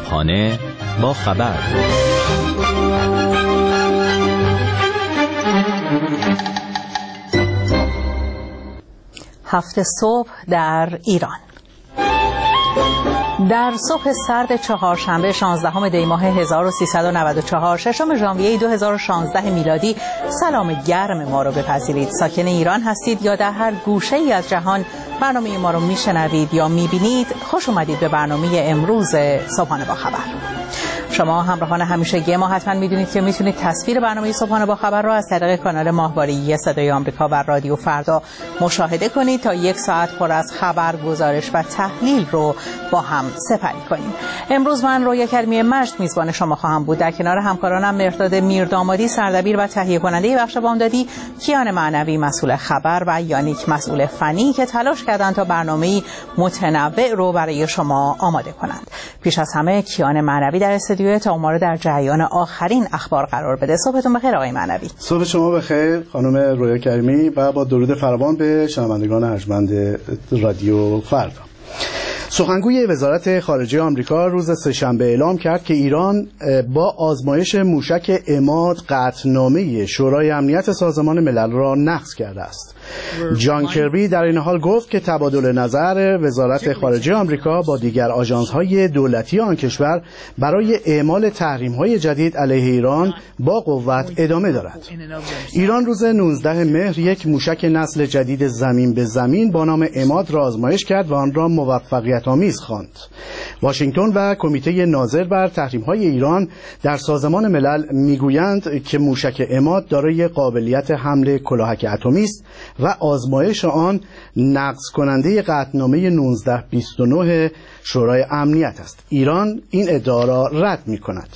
صبحانه با خبر. هفته صبح در ایران. در صبح سرد چهارشنبه 16 دی ماه 1394 ششم ژانویه 2016 میلادی سلام گرم ما رو بپذیرید. ساکن ایران هستید یا در هر گوشه ای از جهان برنامه ما رو میشنوید یا میبینید، خوش اومدید به برنامه امروز صبحانه با خبر. شما همراهان همیشگی ما حتما میدونید که میتونید تصویر برنامه صبحانه با خبر را از طریق کانال ماهواره‌ای صدای آمریکا و رادیو فردا مشاهده کنید تا یک ساعت پر از خبر، گزارش و تحلیل رو با هم سپری کنیم. امروز من رویا کریمی مجد میزبان شما خواهم بود. در کنار همکارانم مرداد میردامادی سردبیر و تهیه کننده بخش بامدادی، کیان معنوی مسئول خبر و یانیک مسئول فنی که تلاش کردند تا برنامه‌ای متنوع رو برای شما آماده کنند. پیش از همه کیان معنوی در استودیو تا ما رو در جریان آخرین اخبار قرار بده. صبحتون بخیر آقای معنوی. صبح شما بخیر خانم رویا کریمی و با درود فراوان به شنوندگان ارجمند رادیو فردا. سخنگوی وزارت خارجه آمریکا روز سه‌شنبه اعلام کرد که ایران با آزمایش موشک عماد قطعنامه شورای امنیت سازمان ملل را نقض کرده است. جان کربی در این حال گفت که تبادل نظر وزارت خارجه آمریکا با دیگر آژانس‌های دولتی آن کشور برای اعمال تحریم‌های جدید علیه ایران با قوت ادامه دارد. ایران روز 19 مهر یک موشک نسل جدید زمین به زمین با نام عماد را آزمایش کرد و آن را موفقیت آمیز خواند. واشنگتن و کمیته ناظر بر تحریم‌های ایران در سازمان ملل میگویند که موشک عماد دارای قابلیت حمل کلاهک اتمی است و آزمایش آن نقض کننده قطعنامه 1929 شورای امنیت است. ایران این ادعا را رد می‌کند.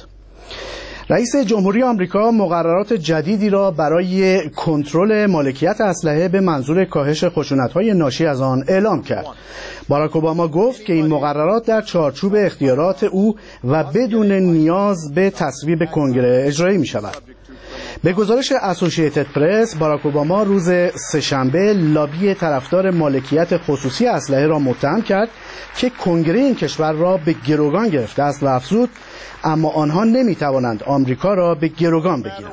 رئیس جمهوری آمریکا مقررات جدیدی را برای کنترل مالکیت اسلحه به منظور کاهش خشونت‌های ناشی از آن اعلام کرد. باراک اوباما گفت که این مقررات در چارچوب اختیارات او و بدون نیاز به تصویب کنگره اجرایی می‌شود. به گزارش اسوسییتد پرس، باراک اوباما روز سه‌شنبه لابی طرفدار مالکیت خصوصی اسلحه را متهم کرد که کنگره این کشور را به گروگان گرفته است و افزود اما آنها نمی‌توانند آمریکا را به گروگان بگیرند.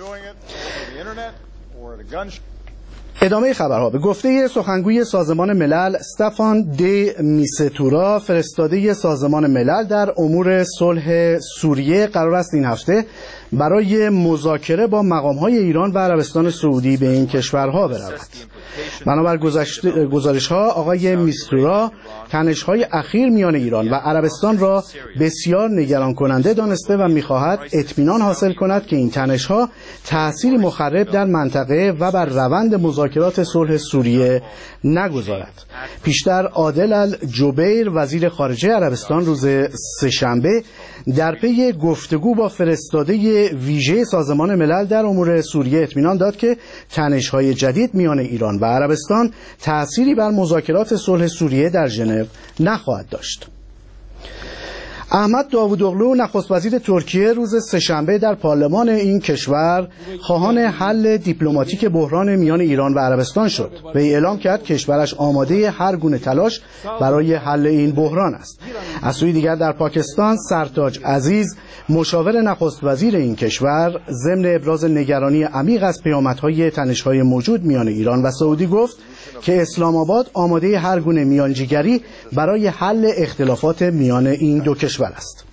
ادامه خبرها. به گفته سخنگوی سازمان ملل استفان دی میستورا، فرستاده سازمان ملل در امور صلح سوریه قرار است این هفته برای مذاکره با مقام‌های ایران و عربستان سعودی به این کشورها برود. بنابر گزارش‌ها آقای میستورا تنش‌های اخیر میان ایران و عربستان را بسیار نگران کننده دانسته و می‌خواهد اطمینان حاصل کند که این تنش‌ها تأثیری مخرب در منطقه و بر روند مذاکرات صلح سوریه نگذارد. پیشتر عادل الجبیر وزیر خارجه عربستان روز سه‌شنبه در پی گفتگو با فرستاده ویژه سازمان ملل در امور سوریه اطمینان داد که تنش‌های جدید میان ایران و عربستان تأثیری بر مذاکرات صلح سوریه در ژنو نخواهد داشت. احمد داوودوغلو نخست وزیر ترکیه روز سه‌شنبه در پارلمان این کشور خواهان حل دیپلماتیک بحران میان ایران و عربستان شد. وی اعلام کرد کشورش آماده هر گونه تلاش برای حل این بحران است. از سوی دیگر در پاکستان سرتاج عزیز مشاور نخست وزیر این کشور ضمن ابراز نگرانی عمیق از پیامدهای تنش‌های موجود میان ایران و سعودی گفت که اسلام آباد آماده هر گونه میانجیگری برای حل اختلافات میان این دو کشور است.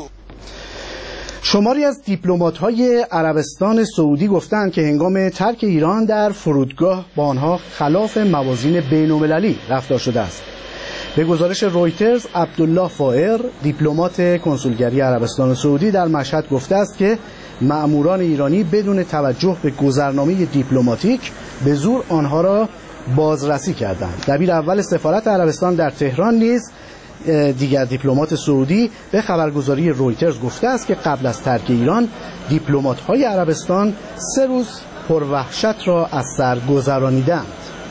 شماری از دیپلمات‌های عربستان سعودی گفتند که هنگام ترک ایران در فرودگاه با آنها خلاف موازین بین‌المللی رفتار شده است. به گزارش رویترز، عبدالله فائر دیپلمات کنسولگری عربستان سعودی در مشهد گفته است که مأموران ایرانی بدون توجه به گذرنامه دیپلماتیک به زور آنها را بازرسی کردند. دبیر اول سفارت عربستان در تهران نیز دیگر دیپلمات سعودی به خبرگزاری رویترز گفته است که قبل از ترک ایران دیپلمات‌های عربستان 3 روز پروحشت را از سر گذرانیدند.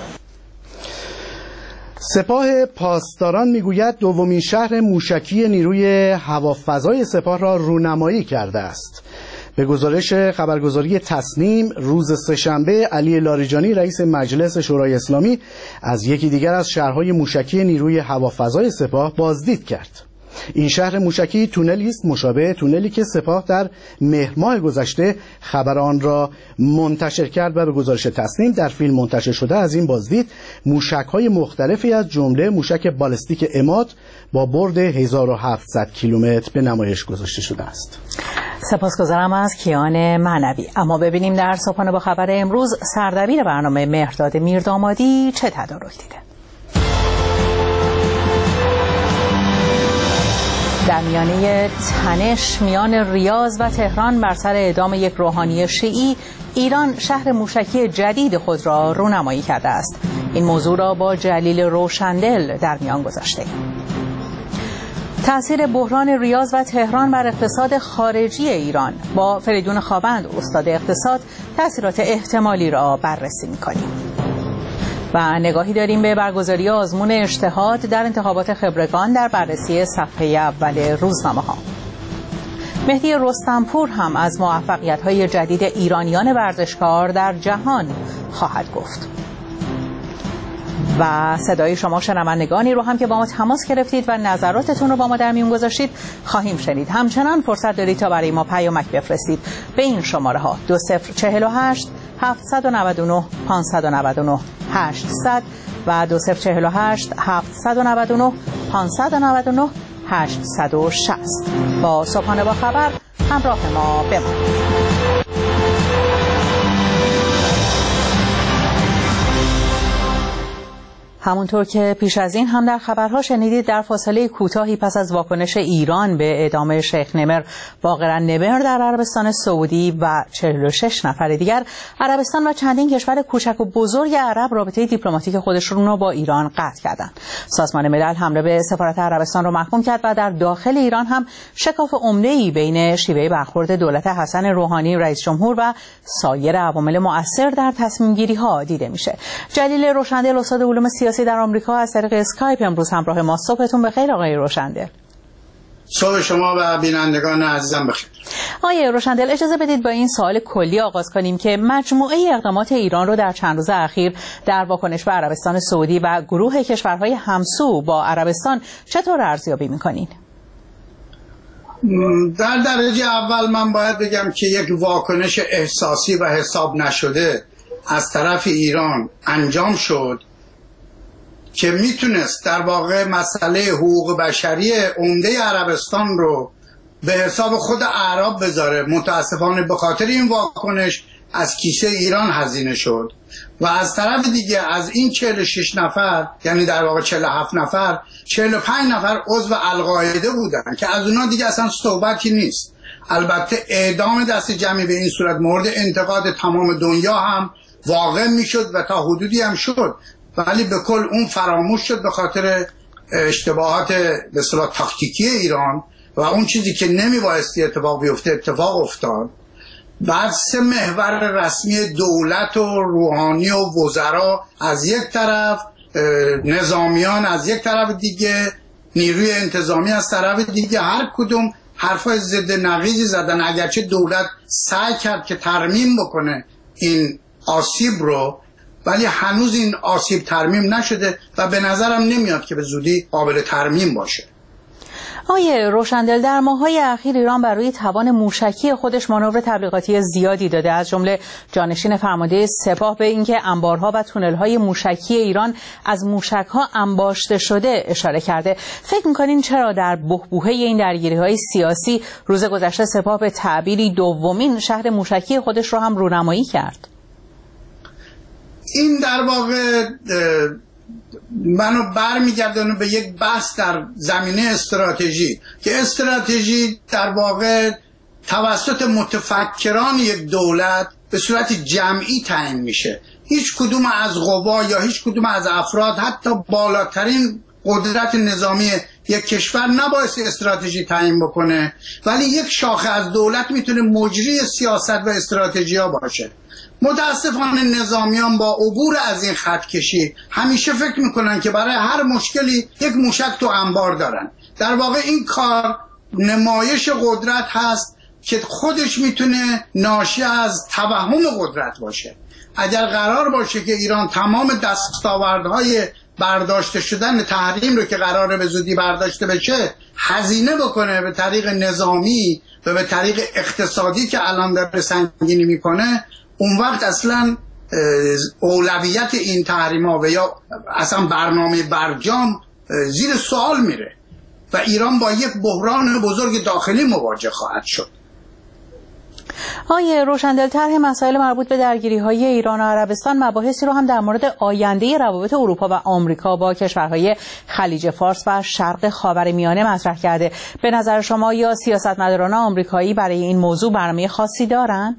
سپاه پاسداران میگوید دومین شهر موشکی نیروی هوافضای سپاه را رونمایی کرده است. به گزارش خبرگزاری تصنیم روز سه‌شنبه علی لاریجانی رئیس مجلس شورای اسلامی از یکی دیگر از شهرهای موشکی نیروی هوافضای سپاه بازدید کرد. این شهر موشکی تونلی است مشابه تونلی که سپاه در مهر ماه گذشته خبر آن را منتشر کرد و به گزارش تصنیم در فیلم منتشر شده از این بازدید موشک‌های مختلفی از جمله موشک بالستیک عماد با برد 1700 کیلومتر به نمایش گذاشته شده است. سپاسگزارم از کیان معنوی. اما ببینیم در صبحانه با خبر امروز سردبیر برنامه مهرداد میردامادی چه تدارک دیده. در میانه تنش میان ریاض و تهران بر سر اعدام یک روحانی شیعی، ایران شهر موشکی جدید خود را رونمایی کرده است. این موضوع را با جلیل روشندل در میان گذاشته. تأثیر بحران ریاض و تهران بر اقتصاد خارجی ایران با فریدون خوابند استاد اقتصاد تأثیرات احتمالی را بررسی می‌کنیم. و نگاهی داریم به برگزاری آزمون اجتهاد در انتخابات خبرگان در بررسی صفحه اول روزنامه‌ها. مهدی رستمپور هم از موفقیت‌های جدید ایرانیان ورزشکار در جهان خواهد گفت. و صدای شما شنوندگانی رو هم که با ما تماس گرفتید و نظراتتون رو با ما در میون گذاشتید خواهیم شنید. همچنان فرصت دارید تا برای ما پیامک بفرستید به این شماره ها 2048 799 599 800 و 2048 799 599 860. با صبحانه با خبر همراه ما بمانید. همونطور که پیش از این هم در خبرها شنیدید، در فاصله کوتاهی پس از واکنش ایران به اعدام شیخ نمر باقر نمر در عربستان سعودی و 46 نفر دیگر، عربستان و چندین کشور کوچک و بزرگ عرب رابطه دیپلماتیک خودشون را با ایران قطع کردند. سازمان ملل حمله به سفارت عربستان را محکوم کرد و در داخل ایران هم شکاف عمده‌ای بین شیوه برخورد دولت حسن روحانی رئیس جمهور و سایر عوامل مؤثر در تصمیم گیری ها دیده میشه. جلیل روشندل استاد علوم سیاسی در آمریکا از طریق اسکایپ امروز همراه ما. صبحتون بخیر آقای روشندل. صبح شما و بینندگان عزیزم بخیر. آقای روشندل اجازه بدید با این سوال کلی آغاز کنیم که مجموعه اقدامات ایران رو در چند روز اخیر در واکنش به عربستان سعودی و گروه کشورهای همسو با عربستان چطور ارزیابی می‌کنین؟ در درجه اول من باید بگم که یک واکنش احساسی و حساب نشده از طرف ایران انجام شد که میتونست در واقع مسئله حقوق بشری عمده عربستان رو به حساب خود اعراب بذاره. متاسفانه به خاطر این واکنش از کیسه ایران هزینه شد و از طرف دیگه از این 46 نفر یعنی در واقع 47 نفر 45 نفر عضو القاعده بودن که از اونا دیگه اصلا صحبتی نیست. البته اعدام دست جمعی به این صورت مورد انتقاد تمام دنیا هم واقع میشد و تا حدودی هم شد، ولی به کل اون فراموش شد به خاطر اشتباهات به اصطلاح تاکتیکی ایران و اون چیزی که نمیبایستی اتفاق بیفته اتفاق افتاد. بعد سه محور رسمی دولت و روحانی و وزرا از یک طرف، نظامیان از یک طرف دیگه، نیروی انتظامی از طرف دیگه، هر کدوم حرفای ضد نقیضی زدن. اگرچه دولت سعی کرد که ترمیم بکنه این آسیب رو، ولی هنوز این آسیب ترمیم نشده و به نظرم نمیاد که به زودی قابل ترمیم باشه. آقای روشندل، در ماه‌های اخیر ایران برای توان موشکی خودش مانور تبلیغاتی زیادی داده، از جمله جانشین فرمانده سپاه به اینکه انبارها و تونل‌های موشکی ایران از موشک‌ها انباشته شده اشاره کرده. فکر می‌کنین چرا در بحبوحه این درگیری‌های سیاسی روز گذشته سپاه به تعبیری دومین شهر موشکی خودش رو هم رونمایی کرد؟ این در واقع منو برمیگردونه به یک بحث در زمینه استراتژی که استراتژی در واقع توسط متفکران یک دولت به صورت جمعی تعیین میشه. هیچ کدوم از قوا یا هیچ کدوم از افراد، حتی بالاترین قدرت نظامی یک کشور نباید استراتژی تعیین بکنه، ولی یک شاخه از دولت میتونه مجری سیاست و استراتژی ها باشه. متاسفانه نظامیان با عبور از این خط کشی همیشه فکر میکنن که برای هر مشکلی یک موشک تو انبار دارن. در واقع این کار نمایش قدرت هست که خودش میتونه ناشی از توهم قدرت باشه. اگر قرار باشه که ایران تمام دستاوردهای برداشته شدن تحریم رو که قراره به زودی برداشته بشه هزینه بکنه به طریق نظامی و به طریق اقتصادی که الان داره سنگینی میکنه، اون وقت اصلا اولویت این تحریم‌ها و یا اصلا برنامه برجام زیر سوال میره و ایران با یک بحران بزرگ داخلی مواجه خواهد شد. آقای روشندل، طرح مسائل مربوط به درگیری‌های ایران و عربستان مباحثی رو هم در مورد آینده روابط اروپا و آمریکا با کشورهای خلیج فارس و شرق خاورمیانه مطرح کرده. به نظر شما یا سیاستمداران آمریکایی برای این موضوع برنامه خاصی دارن؟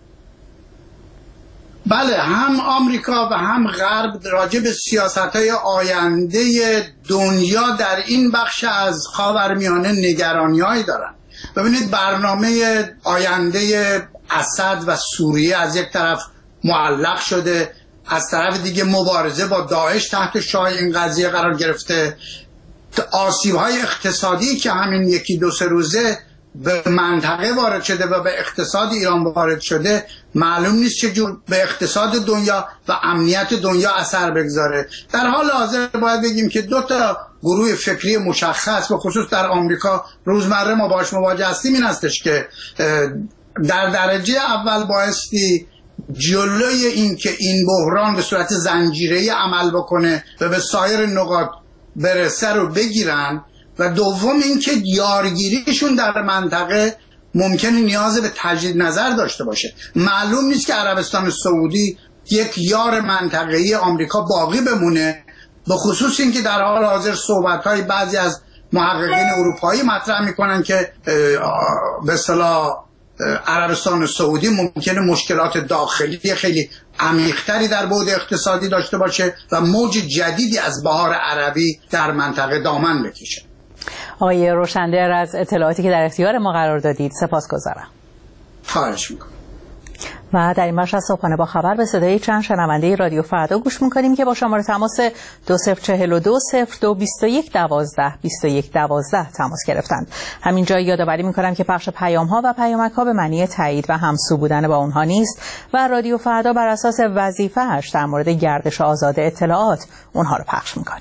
بله، هم آمریکا و هم غرب راجع به سیاست‌های آینده دنیا در این بخش از خاورمیانه نگرانی‌هایی دارن. ببینید، برنامه آینده اسد و سوریه از یک طرف معلق شده، از طرف دیگه مبارزه با داعش تحت شعاع این قضیه قرار گرفته. آسیب‌های اقتصادی که همین یکی دو سه روزه به منطقه وارد شده و به اقتصاد ایران وارد شده، معلوم نیست چجور به اقتصاد دنیا و امنیت دنیا اثر بگذاره. در حال حاضر باید بگیم که دو تا گروه فکری مشخص، به خصوص در آمریکا روزمره ما باش مواجه هستیم، این هستش که در درجه اول بایستی جلوی این که این بحران به صورت زنجیره‌ای عمل بکنه و به سایر نقاط برسه رو بگیرن، و دوم اینکه یارگیریشون در منطقه ممکنه نیاز به تجدید نظر داشته باشه. معلوم نیست که عربستان سعودی یک یار منطقه‌ای آمریکا باقی بمونه، به خصوص اینکه در حال حاضر صحبت‌های بعضی از محققین اروپایی مطرح میکنن که به اصطلاح عربستان سعودی ممکنه مشکلات داخلی خیلی عمیق‌تری در بعد اقتصادی داشته باشه و موج جدیدی از بهار عربی در منطقه دامن بکشه. آقای روشندر، از اطلاعاتی که در اختیار ما قرار دادید سپاسگزارم. خواهش میکنم. و در این بخش از صبحانه با خبر به صدای چند شنونده رادیو فردا گوش میکنیم که با شماره تماس 2042 02 21 12 21 12 تماس گرفتند. همینجا یادآوری میکنم که پخش پیام ها و پیامک ها به معنی تایید و همسو بودن با اونها نیست و رادیو فردا بر اساس وظیفه‌اش در مورد گردش آزاد اطلاعات اونها رو پخش میکنه.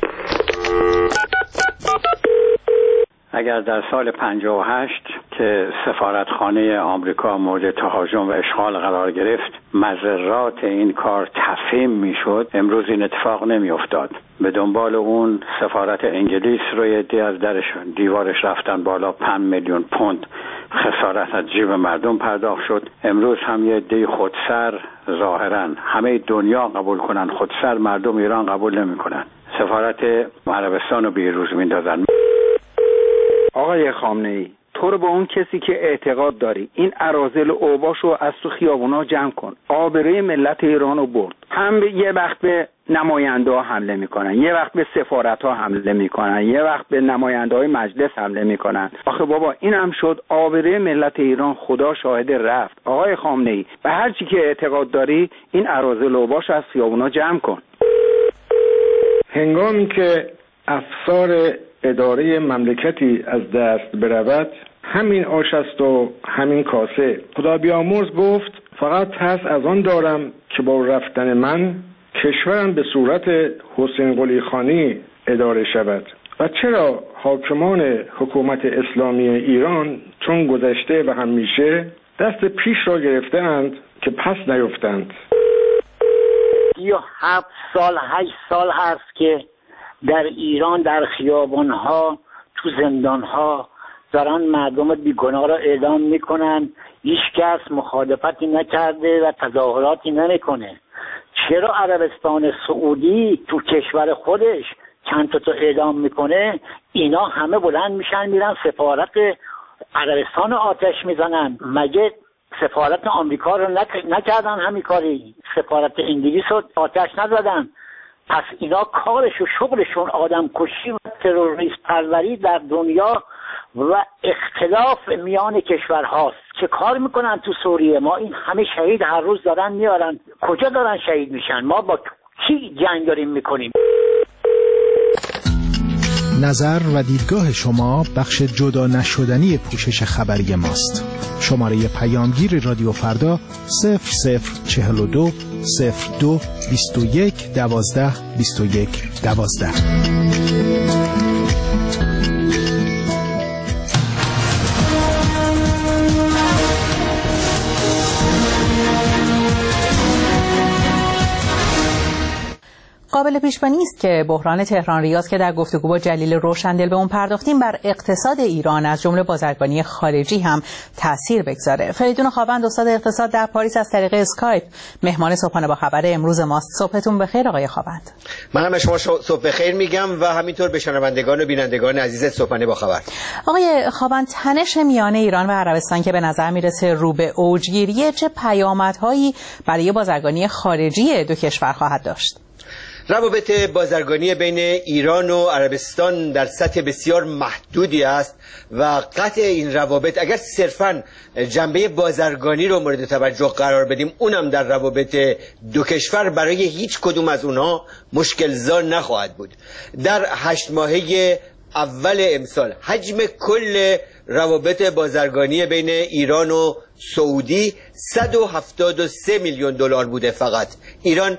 اگر در سال 58 که سفارتخانه آمریکا مورد تهاجم و اشغال قرار گرفت مضرات این کار تفهیم میشد، امروز این اتفاق نمی افتاد. به دنبال اون سفارت انگلیس روی عده‌ای از دیوارش رفتن بالا، 5 میلیون پوند خسارت از جیب مردم پرداخت شد. امروز هم یه عده خودسر ظاهرا همه دنیا قبول کنن، خودسر مردم ایران قبول نمی کنن، سفارت عربستان رو بیروز میندازن. آقای خامنه‌ای، تو رو با اون کسی که اعتقاد داری این اراذل و اوباش رو از تو خیابونا جمع کن. آبروی ملت ایران رو برد. هم یه وقت به نماینده ها حمله میکنن، یه وقت به سفارت ها حمله میکنن، یه وقت به نماینده های مجلس حمله میکنن. آخه بابا این هم شد آبروی ملت ایران، خدا شاهد رفت. آقای خامنه‌ای، به هر چی که اعتقاد داری این اراذل و اوباش از خیابونا جمع کن. هنگامی که افسار اداره مملکتی از دست برود، همین آش است و همین کاسه. خدا بیامرز گفت فقط ترس از آن دارم که با رفتن من کشورم به صورت حسین قلی خانی اداره شود. و چرا حاکمان حکومت اسلامی ایران چون گذشته و همیشه دست پیش را گرفتند که پس نیفتند. 37 سال 8 سال هست که در ایران در خیابان‌ها، تو زندان‌ها دارن مردم بیگناه را اعدام میکنن. هیچ کس مخالفتی نکرده و تظاهراتی نمیکنه. چرا عربستان سعودی تو کشور خودش چند تا اعدام میکنه، اینا همه بلند میشن میرن سفارت عربستان آتش میزنن؟ مگه سفارت آمریکا رو نکردن همین کاری؟ سفارت انگلیس رو آتش نزدن؟ پس اینا کارش و شغلشون آدم کشی و تروریست پروری در دنیا و اختلاف میان کشورهاست. چه کار میکنن تو سوریه؟ ما این همه شهید هر روز دارن میارن، کجا دارن شهید میشن؟ ما با کی جنگ داریم میکنیم؟ نظر و دیدگاه شما بخش جدا نشدنی پوشش خبری ماست. شماره پیامگیر رادیو فردا 0042 02 21 12 21 12. قابل پیش‌بینی است که بحران تهران ریاض که در گفتگو با جلیل روشندل به اون پرداختیم بر اقتصاد ایران از جمله بازرگانی خارجی هم تاثیر بگذاره. فریدون خاوند استاد اقتصاد در پاریس از طریق اسکایپ مهمان صبحانه با خبر امروز ماست. صبحتون بخیر آقای خاوند. منم به شما صبح بخیر میگم و همینطور به شنوندگان و بینندگان عزیز صبحانه با خبر. آقای خاوند، تنش میان ایران و عربستان که به نظر میرسه رو به اوجگیریه، چه پیامدهایی برای بازرگانی خارجی دو کشور خواهد داشت؟ روابط بازرگانی بین ایران و عربستان در سطح بسیار محدودی است و قطع این روابط اگر صرفاً جنبه بازرگانی رو مورد توجه قرار بدیم، اونم در روابط دو کشور برای هیچ کدوم از اونها مشکل‌زا نخواهد بود. در 8 ماهه اول امسال حجم کل روابط بازرگانی بین ایران و سعودی 173 میلیون دلار بوده. فقط ایران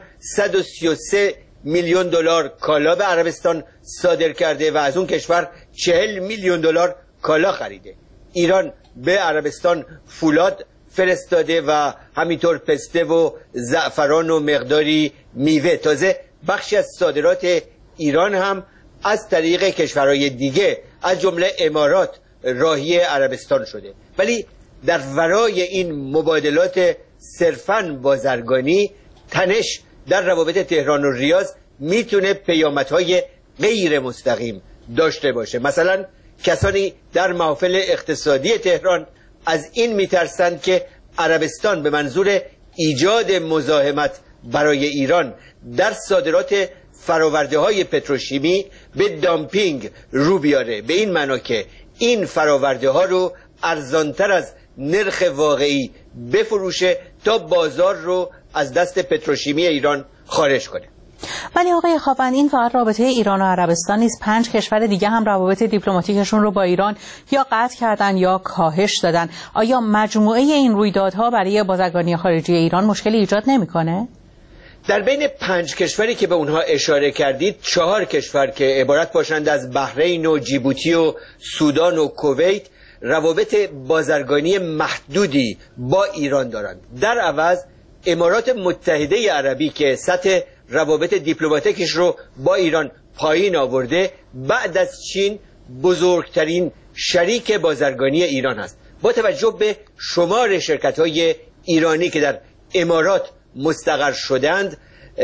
133 میلیون دلار کالا به عربستان صادر کرده و از اون کشور 40 میلیون دلار کالا خریده. ایران به عربستان فولاد فرستاده و همینطور پسته و زعفران و مقداری میوه. تازه بخشی از صادرات ایران هم از طریق کشورهای دیگه از جمله امارات راهی عربستان شده. ولی در ورای این مبادلات صرفاً بازرگانی، تنش در روابط تهران و ریاض میتونه پیامدهای غیر مستقیم داشته باشه. مثلا کسانی در محافل اقتصادی تهران از این میترسند که عربستان به منظور ایجاد مزاحمت برای ایران در صادرات فراورده های پتروشیمی به دامپینگ رو بیاره، به این معنا که این فراورده ها رو ارزانتر از نرخ واقعی بفروشه تا بازار رو از دست پتروشیمی ایران خارج کنه. ولی آقای خاوند، این فقط رابطه ایران و عربستان نیست. 5 کشور دیگه هم روابط دیپلماتیکشون رو با ایران یا قطع کردن یا کاهش دادن. آیا مجموعه این رویدادها برای بازرگانی خارجی ایران مشکلی ایجاد نمی‌کنه؟ در بین 5 کشوری که به اونها اشاره کردید، 4 کشور که عبارت باشند از بحرین و جیبوتی و سودان و کویت روابط بازرگانی محدودی با ایران دارند. در عوض امارات متحده عربی که سطح روابط دیپلماتیکش رو با ایران پایین آورده، بعد از چین بزرگترین شریک بازرگانی ایران است. با توجه به شمار شرکت‌های ایرانی که در امارات مستقر شدند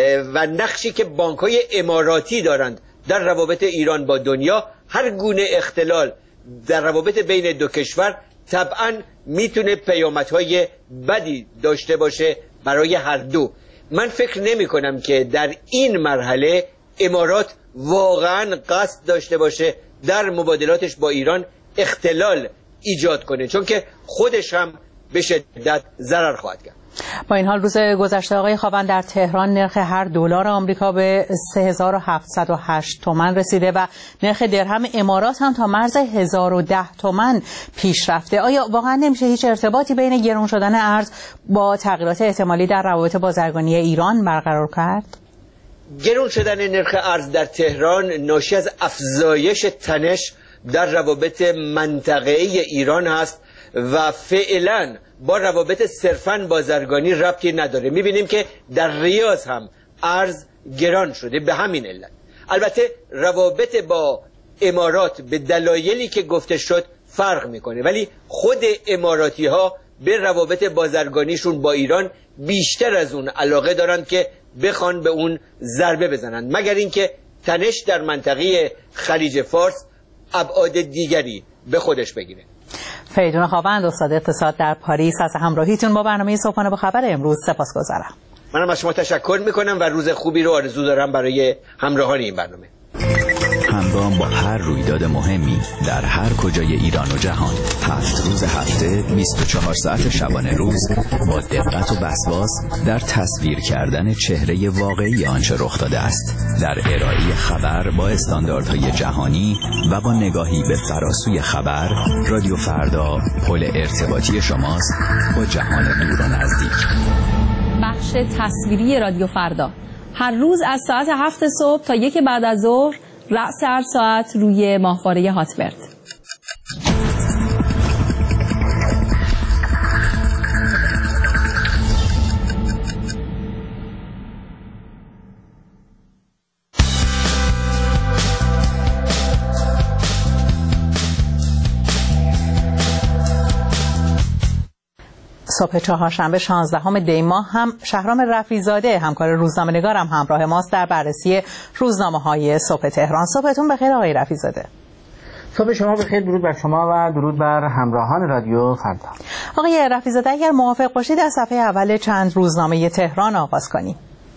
و نقشی که بانک‌های اماراتی دارند در روابط ایران با دنیا، هر گونه اختلال در روابط بین دو کشور طبعاً میتونه پیامدهای بدی داشته باشه برای هر دو. من فکر نمی کنم که در این مرحله امارات واقعاً قصد داشته باشه در مبادلاتش با ایران اختلال ایجاد کنه، چون که خودش هم به شدت ضرر خواهد کرد. با این حال روز گذشته آقای خاوند در تهران نرخ هر دلار آمریکا به 3708 تومان رسیده و نرخ درهم امارات هم تا مرز 1010 تومان پیش رفته. آیا واقعا نمیشه هیچ ارتباطی بین گران شدن ارز با تغییرات احتمالی در روابط بازرگانی ایران برقرار کرد؟ گران شدن نرخ ارز در تهران ناشی از افزایش تنش در روابط منطقه‌ای ایران هست و فعلا با روابط صرفاً بازرگانی ربطی نداره. میبینیم که در ریاض هم ارز گران شده به همین علت. البته روابط با امارات به دلایلی که گفته شد فرق میکنه، ولی خود اماراتی ها به روابط بازرگانیشون با ایران بیشتر از اون علاقه دارند که بخوان به اون ضربه بزنند، مگر اینکه تنش در منطقه خلیج فارس ابعاد دیگری به خودش بگیره. فریدون خاوند استاد اقتصاد در پاریس، از همراهیتون با برنامه صبحانه با خبر امروز سپاسگزارم. منم از شما تشکر میکنم و روز خوبی رو آرزو دارم برای همراهان این برنامه. همگام با هر رویداد مهمی در هر کجای ایران و جهان 7 روز هفته 24 ساعت شبانه روز با دقت و وسواس در تصویر کردن چهره واقعی آنچه رخ داده است، در ارائه خبر با استانداردهای جهانی و با نگاهی به فراسوی خبر. رادیو فردا پل ارتباطی شماست با جهان دور و نزدیک. بخش تصویری رادیو فردا هر روز از ساعت 7 صبح تا 1 بعد از ظهر رأس هر ساعت روی ماهواره هاتبرد. صبح چهارشنبه 16 دی ماه هم شهرام رفیع‌زاده همکار روزنامه‌نگارم همراه ماست در بررسی روزنامه‌های صبح تهران. صبحتون بخیر آقای رفیع‌زاده. صبح شما بخیر، درود بر شما و درود بر همراهان رادیو فردا. آقای رفیع‌زاده اگر موافق باشید از صفحه اول چند روزنامه تهران آغاز کنیم.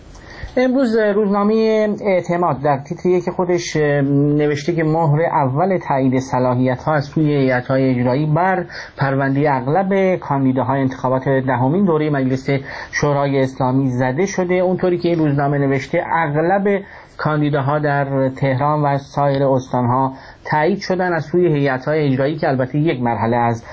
امروز روزنامه اعتماد در تیتری که خودش نوشته که مهر اول تایید صلاحیت‌ها از سوی هیئت‌های اجرایی بر پرونده اغلب کاندیداهای انتخابات دهمین دوره مجلس شورای اسلامی زده شده. اونطوری که این روزنامه نوشته اغلب کاندیداها در تهران و سایر استان‌ها تایید شدن از سوی هیئت‌های اجرایی که البته یک مرحله از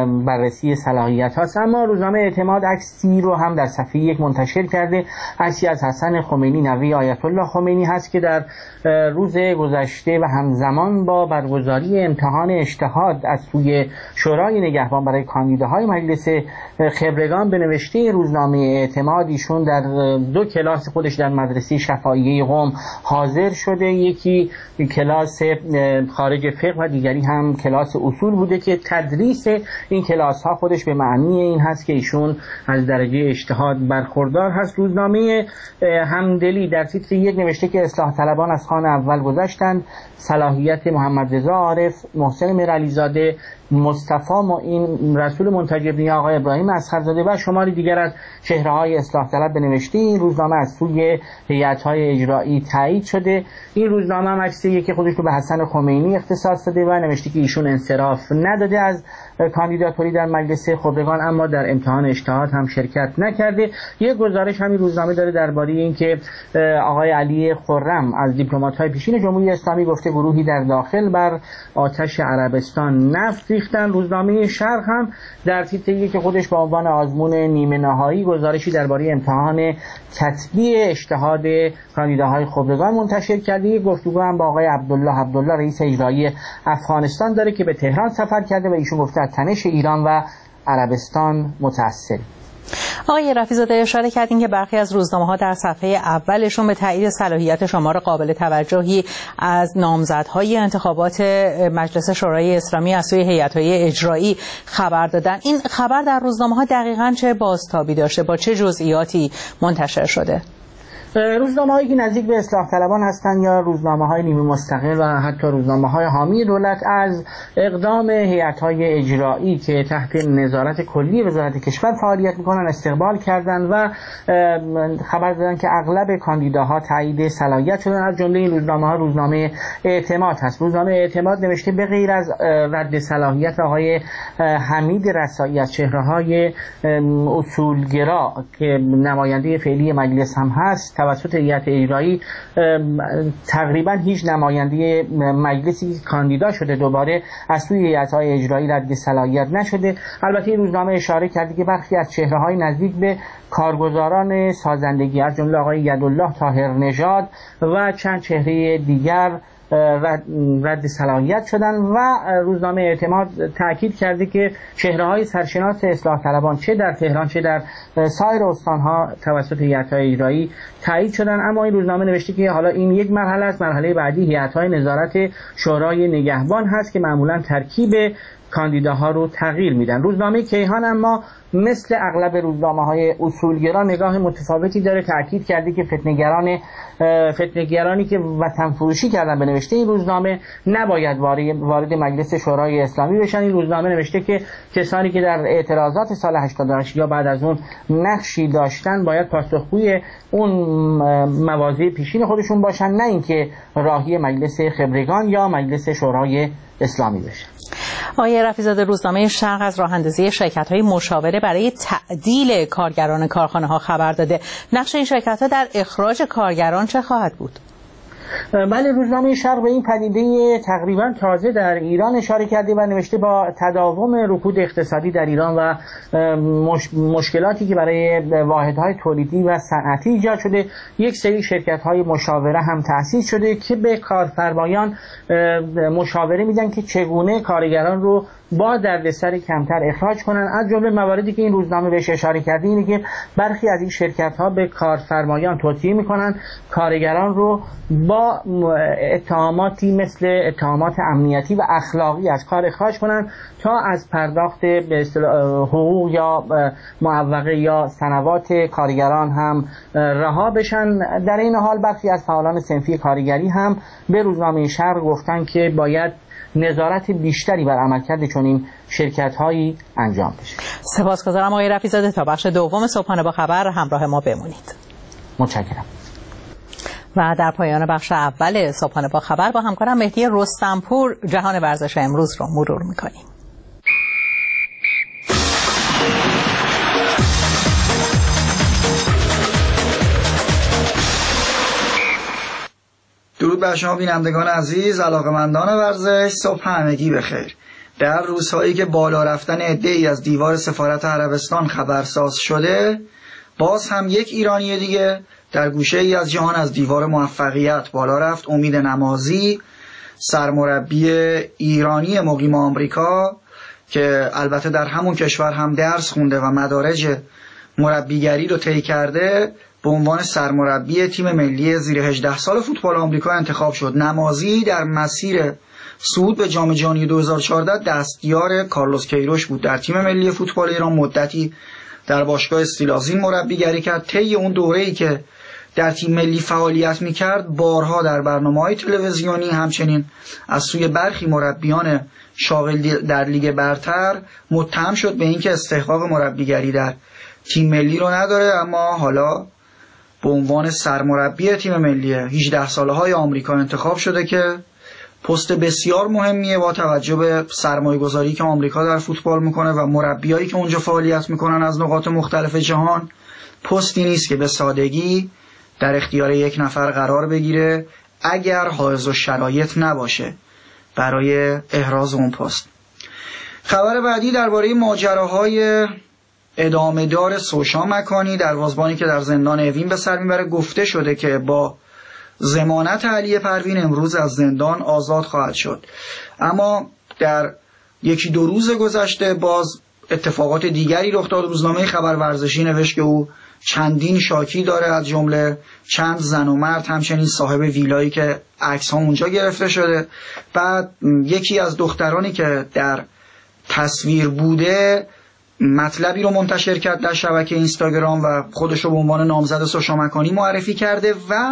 بررسی صلاحیت هاست. اما روزنامه اعتماد عکسی رو هم در صفحه 1 منتشر کرده. عکسی از حسن خمینی نوی آیت الله خمینی هست که در روز گذشته و همزمان با برگزاری امتحان اجتهاد از سوی شورای نگهبان برای کاندیداهای مجلس خبرگان به نوشته روزنامه اعتماد ایشون در 2 کلاس خودش در مدرسه شفاعیه قم حاضر شده. یکی کلاس خارج فقه و دیگری هم کلاس اصول بوده که تدریس این کلاس ها خودش به معنی این هست که ایشون از درجه اجتهاد برخوردار هست. روزنامه همدلی در تیتر 1 نوشته که اصلاح طلبان از خوان اول گذشتند، صلاحیت محمد رضا عارف، محسن میرعلیزاده، مصطفی معین، رسول منتجبی، آقای ابراهیم اصغرزاده و شماری دیگر از چهره‌های اصلاح طلب به نوشته این روزنامه از سوی هیئت‌های اجرایی تایید شده. این روزنامه هم عکسیه که خودش رو به حسن خمینی اختصاص داده و نوشته که ایشون انصراف نداده از کاندیداتوری در مجلس خبرگان، اما در امتحان اجتهاد هم شرکت نکرده. یک گزارش همین روزنامه داره درباره اینکه آقای علی خرم از دیپلمات‌های پیشین جمهوری اسلامی گفته گروهی در داخل بر آتش عربستان نفت ریختن. روزنامه شرق هم در تیتری که خودش با عنوان آزمون نیمه نهایی گزارشی درباره امتحان کتبی اجتهاد کاندیداهای خبرگان منتشر کرده. یک گفتگو هم با آقای عبدالله رئیس اجرایی افغانستان داره که به تهران سفر کرده و ایشون گفته از تنش ایران و عربستان متأثر. آقای رفیع‌زاده اشاره کردین که برخی از روزنامه‌ها در صفحه اولشون به تایید صلاحیت شمار قابل توجهی از نامزدهای انتخابات مجلس شورای اسلامی از سوی هیئت‌های اجرایی خبر دادن. این خبر در روزنامه‌ها دقیقاً چه بازتابی داشته، با چه جزئیاتی منتشر شده؟ روزنامه‌هایی که نزدیک به اصلاح طلبان هستند یا روزنامه‌های نیمه مستقل و حتی روزنامه‌های حامی دولت از اقدام هیئت‌های اجرایی که تحت نظارت کلی وزارت کشور فعالیت می‌کنند استقبال کردند و خبر دادن که اغلب کاندیداها تایید صلاحیت شدن. از جمله این روزنامه‌ها روزنامه اعتماد هست. روزنامه اعتماد نوشته به غیر از رد صلاحیت آقای حمید رسایی از چهره‌های اصولگرا که نماینده فعلی مجلس هم هست توسط هیئت اجرایی، تقریبا هیچ نماینده مجلسی کاندیدا شده دوباره از سوی هیئت‌های اجرایی رد صلاحیت نشده. البته این روزنامه اشاره کرده که برخی از چهره‌های نزدیک به کارگزاران سازندگی از جمله آقای یدالله طاهرنژاد و چند چهره دیگر رد صلاحیت شدن و روزنامه اعتماد تاکید کرده که چهره‌های سرشناس اصلاح طلبان چه در تهران چه در سایر استان‌ها توسط هیئت‌های اجرایی تایید شدن. اما این روزنامه نوشته که حالا این یک مرحله است، مرحله بعدی هیئت‌های نظارت شورای نگهبان هست که معمولاً ترکیب کاندیداها رو تغییر میدن. روزنامه کیهان اما مثل اغلب روزنامه‌های اصولگرا نگاه متفاوتی داره. تاکید کرده که فتنه‌گرانی که وطن فروشی کردن به نوشته این روزنامه نباید وارد مجلس شورای اسلامی بشن. این روزنامه نوشته که کسانی که در اعتراضات سال 88 یا بعد از اون نقشی داشتن باید پاسخگوی اون مواضع پیشین خودشون باشن، نه اینکه راهی مجلس خبرگان یا مجلس شورای اسلامی بشن. آقای رفیع‌زاده، روزنامه شرق از راه اندازی شرکت‌های مشاوره برای تعدیل کارگران کارخانه‌ها خبر داده. نقش این شرکت‌ها در اخراج کارگران چه خواهد بود؟ بله، روزنامه شرق به این پدیده تقریبا تازه در ایران اشاره کرده و نوشته با تداوم رکود اقتصادی در ایران و مشکلاتی که برای واحدهای تولیدی و صنعتی ایجاد شده، یک سری شرکت‌های مشاوره هم تأسیس شده که به کارفرمایان مشاوره میدن که چگونه کارگران رو با دردسر کمتر اخراج کنن. از جمله مواردی که این روزنامه بهش اشاره کرده اینه که برخی از این شرکت‌ها به کارفرمایان توصیه میکنن کارگران رو با اتهاماتی مثل اتهامات امنیتی و اخلاقی از کار اخراج کنن تا از پرداخت به اصطلاح حقوق یا معوقه یا سنوات کارگران هم رها بشن. در این حال برخی از فعالان صنفی کارگری هم به روزنامه شرق گفتن که باید نظارت بیشتری بر عملکرد چنین شرکت‌هایی انجام بشه. سپاسگزارم آقای رفیع‌زاده. تا بخش دوم صبحانه با خبر همراه ما بمونید. متشکرم. و در پایان بخش اول صبحانه با خبر با همکارم مهدی رستمپور جهان ورزش امروز رو مرور می‌کنیم. درود بر شما بینندگان عزیز، علاقه‌مندان ورزش، صبح همگی بخیر. در روزهایی که بالا رفتن عده‌ای از دیوار سفارت عربستان خبرساز شده، باز هم یک ایرانی دیگه در گوشه‌ای از جهان از دیوار موفقیت بالا رفت. امید نمازی، سرمربی ایرانی مقیم آمریکا که البته در همون کشور هم درس خونده و مدارج مربیگری رو طی کرده، به عنوان سرمربی تیم ملی زیر 18 سال فوتبال آمریکا انتخاب شد. نمازی در مسیر صعود به جام جهانی 2014 دستیار کارلوس کیروش بود. در تیم ملی فوتبال ایران مدتی در باشگاه استیلازین مربیگری کرد. طی اون دوره‌ای که در تیم ملی فعالیت می‌کرد، بارها در برنامه‌های تلویزیونی همچنین از سوی برخی مربیان شاغل در لیگ برتر متهم شد به اینکه استحقاق مربیگری در تیم ملی رو نداره، اما حالا به عنوان سرمربی تیم ملی 18 ساله های آمریکا انتخاب شده که پست بسیار مهمیه با توجه به سرمایه گذاری که آمریکا در فوتبال میکنه و مربیایی که اونجا فعالیت میکنن از نقاط مختلف جهان. پستی نیست که به سادگی در اختیار یک نفر قرار بگیره اگر حائز الشرایط نباشه برای احراز اون پست. خبر بعدی درباره ماجراهای ادامه دار سوشا مکانی، دروازه‌بانی که در زندان اوین به سر میبره، گفته شده که با ضمانت علی پروین امروز از زندان آزاد خواهد شد. اما در یکی دو روز گذشته باز اتفاقات دیگری رخ داد. روزنامه خبر ورزشی نوشت که او چندین شاکی داره، از جمله چند زن و مرد، همچنین صاحب ویلایی که عکس ها اونجا گرفته شده. بعد یکی از دخترانی که در تصویر بوده مطلبی رو منتشر کرد در شبکه اینستاگرام و خودش رو به عنوان نامزد سوشا مکانی معرفی کرده و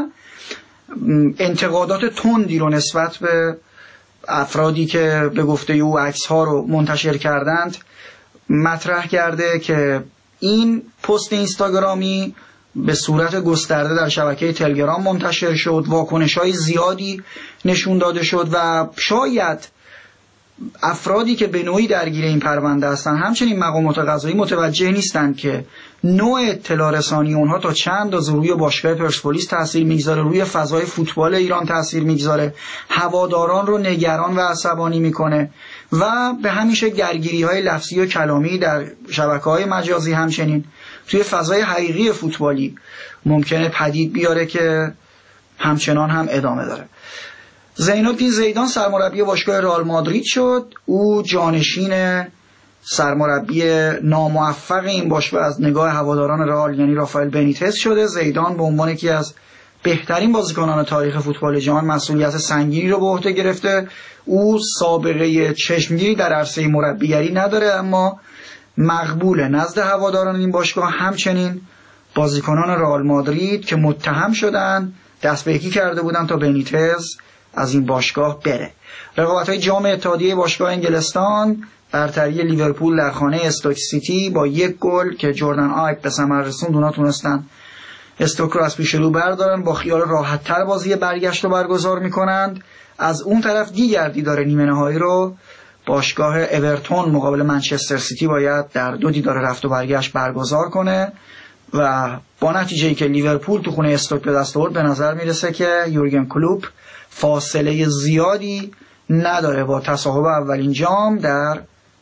انتقادات تندی رو نسبت به افرادی که به گفته او عکس ها رو منتشر کردند مطرح کرده که این پست اینستاگرامی به صورت گسترده در شبکه تلگرام منتشر شد، واکنش‌های زیادی نشون داده شد و شاید افرادی که به نوعی درگیر این پرونده هستن همچنین مقامات قضایی متوجه نیستن که نوع اطلاع رسانی اونها تا چند اندازه روی باشگاه پرسپولیس تاثیر میگذاره، روی فضای فوتبال ایران تاثیر میگذاره، هواداران رو نگران و عصبانی میکنه و به همیشه درگیری‌های لفظی و کلامی در شبکه‌های مجازی همچنین توی فضای حقیقی فوتبالی ممکنه پدید بیاره که همچنان هم ادامه داره. زینالدین زیدان سرمربی باشگاه رئال مادرید شد. او جانشین سرمربی ناموفق این باشگاه از نگاه هواداران رئال یعنی رافائل بنیتز شده. زیدان به عنوان یکی از بهترین بازیکنان تاریخ فوتبال جهان مسئولیت سنگینی رو به عهده گرفته. او سابقه چشمگیری در عرصه مربیگری نداره، اما مقبوله نزد هواداران این باشگاه. همچنین بازیکنان رئال مادرید که متهم شدن دست به یکی کرده بودن تا بنیتز از این باشگاه بره. رقابت‌های جام اتحادیه باشگاه انگلستان، برتری لیورپول در خانه استوک سیتی با 1 گل که جردن آیک به ثمر رسوند، اونا تونستن استوک رو از پیش رو بردارن، با خیال راحت‌تر بازی برگشت رو برگزار می‌کنند. از اون طرف دیگر دیدار نیمه نهایی رو باشگاه اورتون مقابل منچستر سیتی باید در 2 دیدار رفت و برگشت برگزار کنه و با نتیجه‌ای که لیورپول تو خونه استوک به دست آورد به نظر میرسه که یورگن کلوپ فاصله زیادی نداره با تصاحب اولین جام در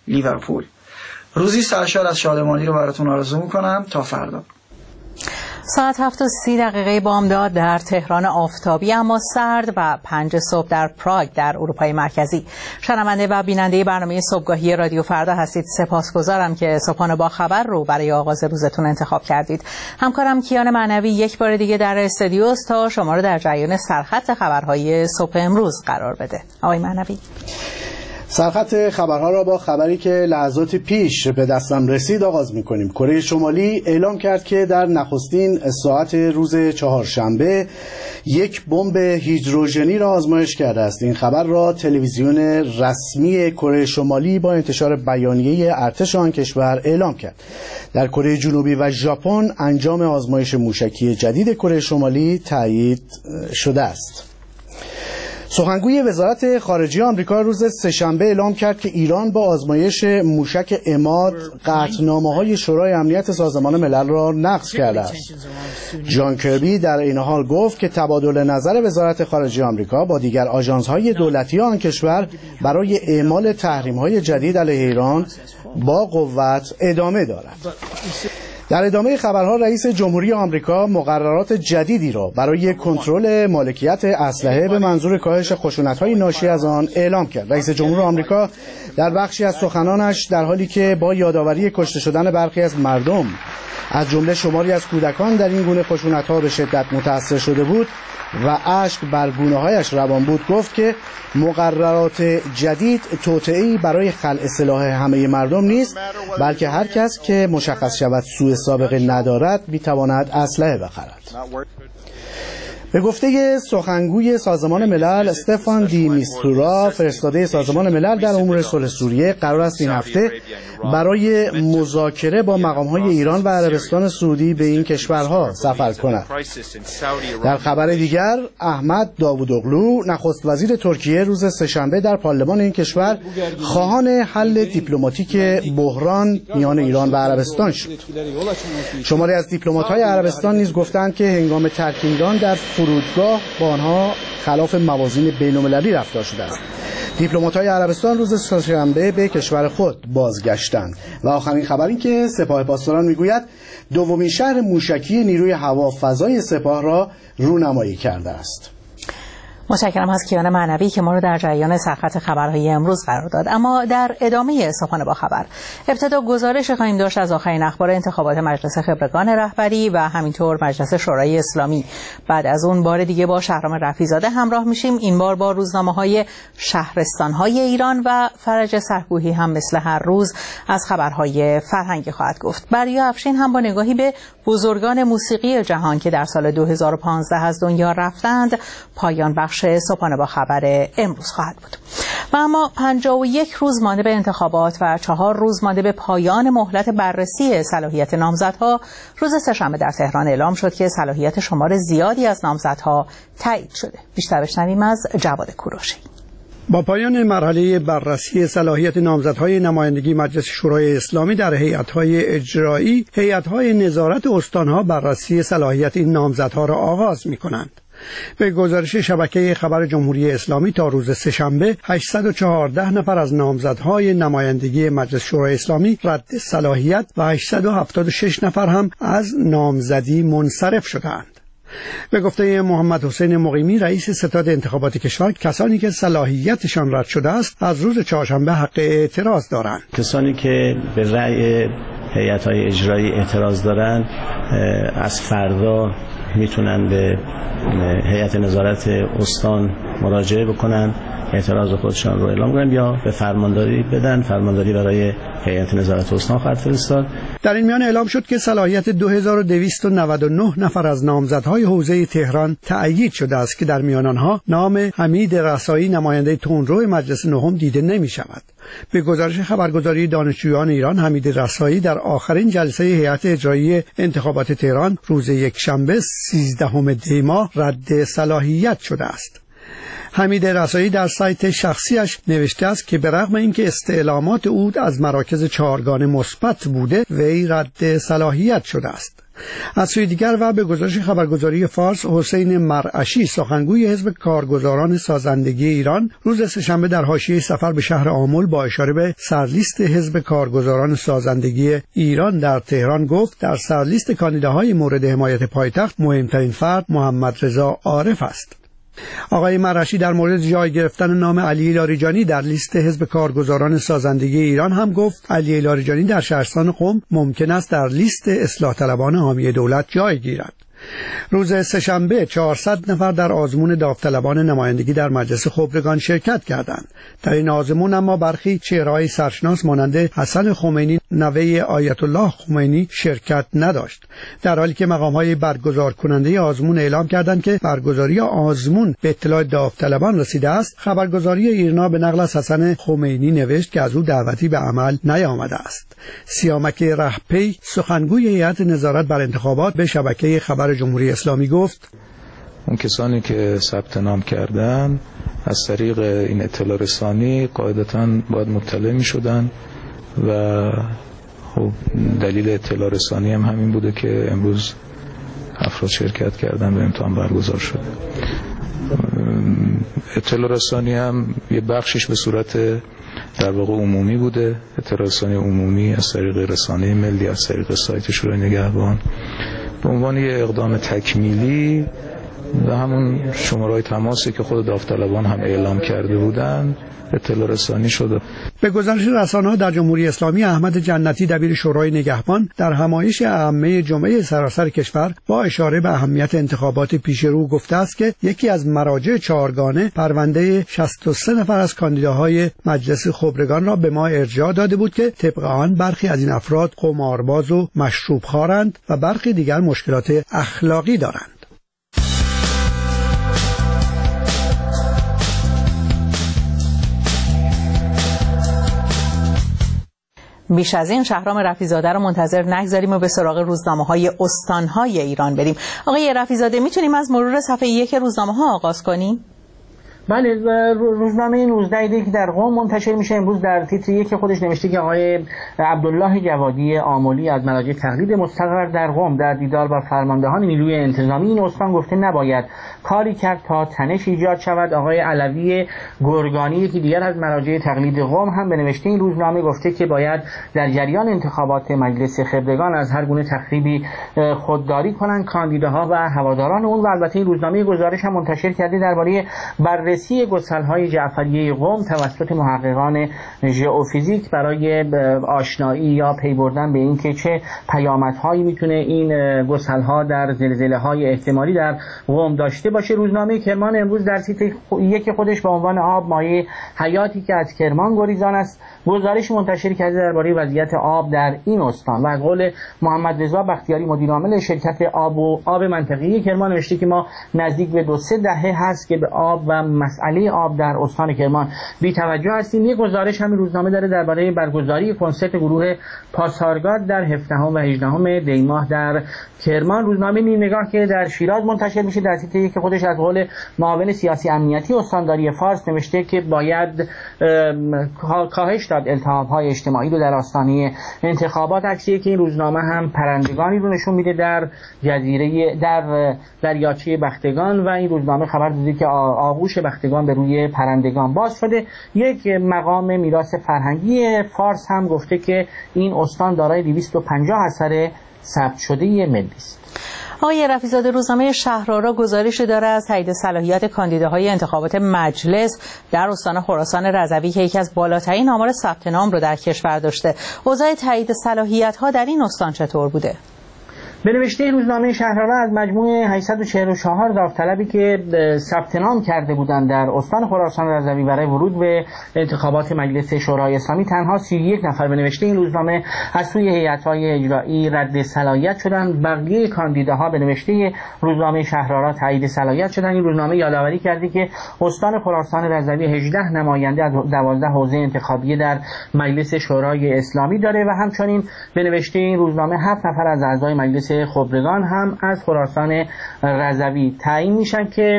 لیورپول. سرشار از شادمانی رو براتون آرزو میکنم تا فردا. ساعت 7:30 بامداد در تهران آفتابی اما سرد و 5 صبح در پراگ در اروپای مرکزی. شنونده و بیننده برنامه صبحگاهی رادیو فردا هستید. سپاسگزارم که صبحانه با خبر رو برای آغاز روزتون انتخاب کردید. همکارم کیان معنوی یک بار دیگه در استودیو است تا شما رو در جریان سرخط خبرهای صبح امروز قرار بده. آقای معنوی. سرخط خبرها را با خبری که لحظات پیش به دستم رسید آغاز می‌کنیم. کره شمالی اعلام کرد که در نخستین ساعت روز چهارشنبه یک بمب هیدروژنی را آزمایش کرده است. این خبر را تلویزیون رسمی کره شمالی با انتشار بیانیه ارتش آن کشور اعلام کرد. در کره جنوبی و ژاپن انجام آزمایش موشکی جدید کره شمالی تایید شده است. سخنگوی وزارت خارجه آمریکا روز سه‌شنبه اعلام کرد که ایران با آزمایش موشک عماد قطعنامه‌های شورای امنیت سازمان ملل را نقض کرده است. جان کربی در این حال گفت که تبادل نظر وزارت خارجه آمریکا با دیگر آژانس‌های دولتی آن کشور برای اعمال تحریم‌های جدید علیه ایران با قوت ادامه دارد. در ادامه خبرها رئیس جمهوری آمریکا مقررات جدیدی را برای کنترل مالکیت اسلحه به منظور کاهش خشونت‌های ناشی از آن اعلام کرد. رئیس جمهور آمریکا در بخشی از سخنانش در حالی که با یادآوری کشته شدن برخی از مردم از جمله شماری از کودکان در این گونه خشونت‌ها به شدت متأثر شده بود و اشک بر گونه‌هایش روان بود، گفت که مقررات جدید توطئه‌ای برای خلع سلاح همه مردم نیست، بلکه هر کس که مشخص شود سوء سابقه ندارد می‌تواند اسلحه بخرد. به گفته سخنگوی سازمان ملل استفان دی میستورا، فرستاده سازمان ملل در امور صلح سوریه، قرار است این هفته برای مذاکره با مقام‌های ایران و عربستان سعودی به این کشورها سفر کند. در خبر دیگر، احمد داوودوغلو نخست وزیر ترکیه روز سه‌شنبه در پارلمان این کشور خواهان حل دیپلماتیک بحران میان ایران و عربستان شد. شماری از دیپلمات‌های عربستان نیز گفتند که هنگام ترک ایران در فرودگاه با آنها خلاف موازین بین‌المللی رفتار شده است. دیپلمات‌های عربستان روز سه‌شنبه به کشور خود بازگشتند. و آخرین خبر این که سپاه پاسداران میگوید دومین شهر موشکی نیروی هوافضای سپاه را رونمایی کرده است. متشکرم از کیان معنوی که ما رو در جریان سرخط خبرهای امروز قرار داد. اما در ادامه صبحانه با خبر ابتدا گزارش خواهیم داشت از آخرین اخبار انتخابات مجلس خبرگان رهبری و همینطور مجلس شورای اسلامی. بعد از اون بار دیگه با شهرام رفیع‌زاده همراه میشیم، این بار با روزنامه‌های شهرستان‌های ایران و فرج سرکوهی هم مثل هر روز از خبرهای فرهنگی خواهد گفت. بریا افشین هم با نگاهی به بزرگان موسیقی جهان که در سال 2015 از دنیا رفتند پایان بخش صبحانه با خبر امروز خواهد بود. و اما 51 روز مانده به انتخابات و 4 روز مانده به پایان مهلت بررسی صلاحیت نامزدها، روز سه‌شنبه در تهران اعلام شد که صلاحیت شمار زیادی از نامزدها تایید شده. بیشتر بشنویم از جواد کوروشی. با پایان مرحله بررسی صلاحیت نامزدهای نمایندگی مجلس شورای اسلامی در هیئت‌های اجرایی، هیئت‌های نظارت استان‌ها بررسی صلاحیت این نامزدها را آغاز می‌کنند. به گزارش شبکه خبر جمهوری اسلامی تا روز سه‌شنبه 814 نفر از نامزدهای نمایندگی مجلس شورای اسلامی رد صلاحیت و 876 نفر هم از نامزدی منصرف شدند. به گفته محمد حسین مقیمی رئیس ستاد انتخابات کشور، کسانی که صلاحیتشان رد شده است از روز چهارشنبه حق اعتراض دارند. کسانی که به رأی هیئت‌های اجرایی اعتراض دارند از فردا میتونن به هیئت نظارت استان مراجعه بکنن، اعتراض خودشان رو اعلام کنن یا به فرمانداری بدن. فرمانداری برای هیئت نظارت استان خواهد فرستاد. در این میان اعلام شد که صلاحیت 2299 نفر از نامزدهای حوزه تهران تأیید شده است که در میان آنها نام حمید رسایی نماینده تندرو مجلس نهم دیده نمی شود. به گزارش خبرگزاری دانشجویان ایران، حمید رسایی در آخرین جلسه هیئت اجرایی انتخابات تهران روز یکشنبه 13 دی ماه رد صلاحیت شده است. حمید رسایی در سایت شخصیش نوشته است که به رغم اینکه استعلامات او از مراکز چهارگانه مثبت بوده، وی رد صلاحیت شده است. از سوی دیگر و به گزارش خبرگزاری فارس، حسین مرعشی سخنگوی حزب کارگزاران سازندگی ایران روز سه‌شنبه در حاشیه سفر به شهر آمل با اشاره به سرلیست حزب کارگزاران سازندگی ایران در تهران گفت در سرلیست کاندیداهای مورد حمایت پایتخت مهمترین فرد محمد رضا عارف است. آقای مرعشی در مورد جای گرفتن نام علی لاریجانی در لیست حزب کارگزاران سازندگی ایران هم گفت علی لاریجانی در شهرستان قم ممکن است در لیست اصلاح طلبان حامی دولت جای گیرد. روز سه‌شنبه 400 نفر در آزمون داوطلبان نمایندگی در مجلس خبرگان شرکت کردند. در این آزمون اما برخی چهره‌های سرشناس مانند حسن خمینی نوه آیت الله خمینی شرکت نداشت، در حالی که مقام‌های برگزار کننده آزمون اعلام کردند که برگزاری آزمون به اطلاع داوطلبان رسیده است. خبرگزاری ایرنا به نقل از حسن خمینی نوشت که از او دعوتی به عمل نیامده است. سیامک رهپی سخنگوی هیئت نظارت بر انتخابات به شبکه خبر جمهوری اسلامی گفت اون کسانی که ثبت نام کردن از طریق این اطلاع رسانی قاعدتاً باید مطلع می شدن و خب دلیل اطلاع رسانی هم همین بوده که امروز افراد شرکت کردن و امتحان برگزار شد. اطلاع رسانی هم یه بخشش به صورت در واقع عمومی بوده، اطلاع رسانی عمومی از طریق رسانه ملی، از طریق سایت شورای نگهبان، به عنوان یه اقدام تکمیلی و همون شماره‌های تماسی که خود داوطلبان هم اعلام کرده بودند اطلاع رسانی شده. به گزارش رسانه‌ها در جمهوری اسلامی، احمد جنتی دبیر شورای نگهبان در همایش عامه جمعه سراسر کشور با اشاره به اهمیت انتخابات پیش رو گفته است که یکی از مراجع چهارگانه پرونده 63 نفر از کاندیداهای مجلس خبرگان را به ما ارجاع داده بود که طبق آن برخی از این افراد قمارباز و مشروب خوارند و برخی دیگر مشکلات اخلاقی دارند. بیش از این شهرام رفیع‌زاده رو منتظر نگذاریم و به سراغ روزنامه‌های استان‌های ایران بریم. آقای رفیع‌زاده میتونیم از مرور صفحه 1 روزنامه‌ها آغاز کنیم؟ بله، روزنامه 19 دی که در قم منتشر میشه امروز در تیتر یک خودش نوشته که آقای عبدالله جوادی آملی از مراجع تقلید مستقر در قم در دیدار با فرماندهان نیروی انتظامی این استان گفته نباید کاری کرد تا تنش ایجاد شود. آقای علوی گرگانی یکی دیگر از مراجع تقلید قم هم به نوشته این روزنامه گفته که باید در جریان انتخابات مجلس خبرگان از هر گونه تخریبی خودداری کنند کاندیداها و هواداران اون. و البته این روزنامه گزارش هم منتشر کرده درباره بررسی گسل‌های جعفریه قم توسط محققان ژئوفیزیک برای آشنایی یا پی بردن به اینکه چه پیامدهایی میتونه این گسل‌ها در زلزله‌های احتمالی در قم داشته باشه. روزنامه کرمان امروز در تیتر یک خودش با عنوان آب مایه حیاتی که از کرمان گریزان است گزارش منتشر کرده درباره وضعیت آب در این استان و از قول محمد رضا بختیاری مدیر عامل شرکت آب منطقه‌ای کرمان نوشته که ما نزدیک به 2-3 دهه هست که به آب و مسئله آب در استان کرمان بی توجه هستیم. یک گزارش همین روزنامه داره درباره برگزاری کنسرت گروه پاسارگاد در 17 و 18 دی ماه در کرمان. روزنامه نیم نگاه که در شیراز منتشر میشه در تیتر که خودش از قول معاون سیاسی امنیتی استانداری فارس نوشته که باید کاهش داد التهاب‌های اجتماعی رو در آستانه انتخابات. عکسی که این روزنامه هم پرندگانی رو نشون میده در جزیره در دریاچه بختگان و این روزنامه خبر داده که آغوش بختگان به روی پرندگان باز شده. یک مقام میراث فرهنگی فارس هم گفته که این استان دارای 250 اثر ثبت شده ملی است. آقای رفیع‌زاده روزنامه شهرآرا گزارش داره از تایید صلاحیت کاندیداهای انتخابات مجلس در استان خراسان رضوی که یکی از بالاترین آمار ثبت نام رو در کشور داشته. اوضاع تایید صلاحیت‌ها در این استان چطور بوده؟ به نوشته روزنامه شهریار از مجموع 844 داوطلبی که ثبت نام کرده بودند در استان خراسان رضوی برای ورود به انتخابات مجلس شورای اسلامی، تنها 31 نفر به نوشته این روزنامه از سوی هیئت‌های اجرایی رد صلاحیت شدند. بقیه کاندیداها به نوشته روزنامه شهریار تایید صلاحیت شدند. این روزنامه یادآوری کرده که استان خراسان رضوی 18 نماینده از 12 حوزه انتخابی در مجلس شورای اسلامی داره و همچنین به نوشته این روزنامه 7 نفر از اعضای مجلس خبرگان هم از خراسان رضوی تعیین میشن که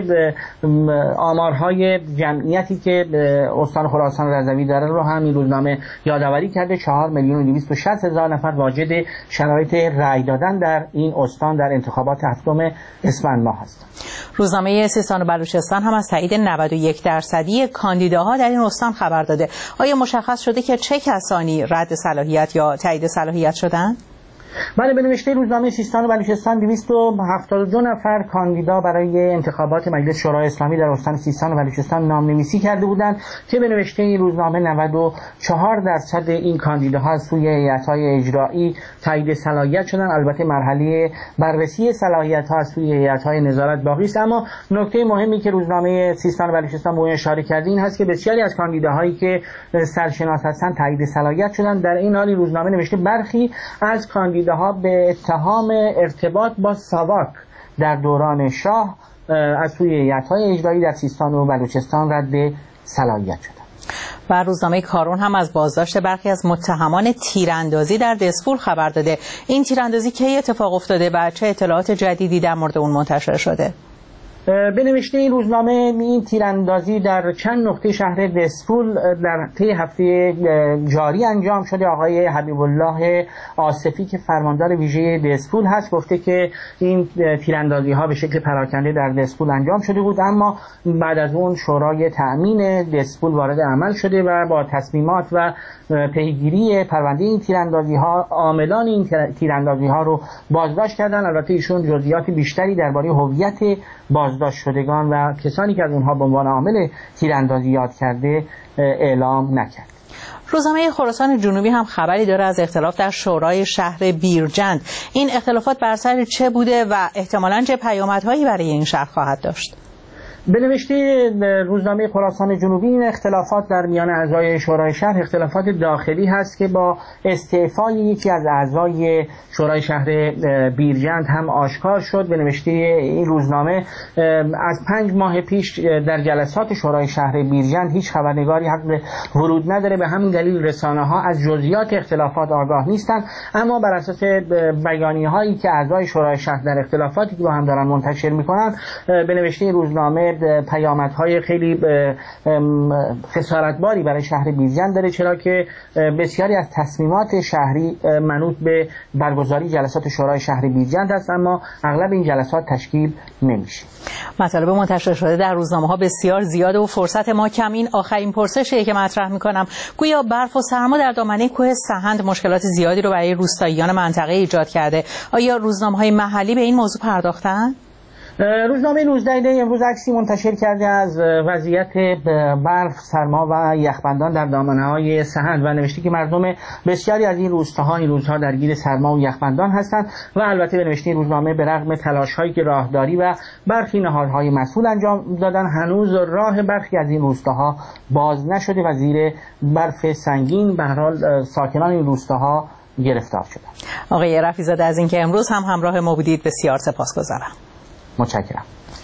آمارهای جمعیتی که استان خراسان رضوی داره رو هم این روزنامه یادآوری کرده. 4,260,000 نفر واجد شرایط رأی دادن در این استان در انتخابات هفتم اسفند ماه هستند. روزنامه سیستان و بلوچستان هم از تایید 91% کاندیداها در این استان خبر داده. آیا مشخص شده که چه کسانی رد صلاحیت یا تایید صلاحیت شدند؟ بله، به نوشته روزنامه سیستان و بلوچستان 272 نفر کاندیدا برای انتخابات مجلس شورای اسلامی در استان سیستان و بلوچستان نامنویسی کرده بودند که به نوشته این روزنامه 94% این کاندیداها از سوی هیئت‌های اجرایی تایید صلاحیت شدند. البته مرحله بررسی صلاحیت‌ها از سوی هیئت‌های نظارت باقی است، اما نکته مهمی که روزنامه سیستان و بلوچستان به اون اشاره کرده این هست که بسیاری از کاندیداهایی که سرشناس هستند تایید صلاحیت شدند. در این حال روزنامه نوشته برخی از کاندیداها به اتهام ارتباط با ساواک در دوران شاه از سوی هیئت‌های اجرایی در سیستان و بلوچستان رد صلاحیت شدند. و روزنامه کارون هم از بازداشت برخی از متهمان تیراندازی در دسفول خبر داده. این تیراندازی کی اتفاق افتاده و چه اطلاعات جدیدی در مورد اون منتشر شده؟ به نوشته این روزنامه این تیراندازی در چند نقطه شهر دسفول در طی هفته جاری انجام شده. آقای حبیب الله آصفی که فرماندار ویژه دسفول هست گفته که این تیراندازی ها به شکل پراکنده در دسفول انجام شده بود، اما بعد از اون شورای تأمین دسفول وارد عمل شده و با تصمیمات و پیگیری پرونده این تیراندازی ها عاملان این تیراندازی ها رو بازداشت کردن. البته ایشون جزئیات بیشتری درباره هویت بازداشت شدگان و کسانی که از اونها به عنوان عامل تیراندازی یاد کرده اعلام نکرد. روزنامه خراسان جنوبی هم خبری داره از اختلاف در شورای شهر بیرجند. این اختلافات بر سر چه بوده و احتمالاً چه پیامدهایی برای این شهر خواهد داشت؟ به نوشته روزنامه خراسان جنوبی این اختلافات در میان اعضای شورای شهر اختلافات داخلی هست که با استعفای یکی از اعضای شورای شهر بیرجند هم آشکار شد. به نوشته این روزنامه از 5 ماه پیش در جلسات شورای شهر بیرجند هیچ خبرنگاری حق ورود نداره، به همین دلیل رسانه‌ها از جزئیات اختلافات آگاه نیستند، اما بر اساس بیانیه‌هایی که اعضای شورای شهر در اختلافاتی که با هم دارن منتشر می‌کنن، به نوشته این روزنامه پیامدهای خیلی خسارتباری برای شهر بیرجند داره، چرا که بسیاری از تصمیمات شهری منوط به برگزاری جلسات شورای شهر بیرجند است، اما اغلب این جلسات تشکیل نمیشه. مطالب منتشر شده در روزنامه‌ها بسیار زیاده و فرصت ما کم. این آخرین پرسشی که مطرح می‌کنم، گویا برف و سرما در دامنه کوه سهند مشکلات زیادی رو برای روستاییان منطقه ایجاد کرده. آیا روزنامه‌های محلی به این موضوع پرداختن؟ روزنامه 19 دی امروز عکسی منتشر کرده از وضعیت برف، سرما و یخبندان در دامنه‌های سهند و نوشته که مردم بسیاری از این روستاها این روزها درگیر سرما و یخبندان هستند و البته به نوشته روزنامه به رغم تلاش‌هایی که راهداری و برخی نهادهای مسئول انجام دادن، هنوز راه برخی از این روستاها باز نشده و زیر برف سنگین به هر حال ساکنان این روستاها گرفتار شدند. آقای رفیع‌زاده از اینکه امروز هم همراه ما بودید بسیار سپاسگزارم. متشکرم.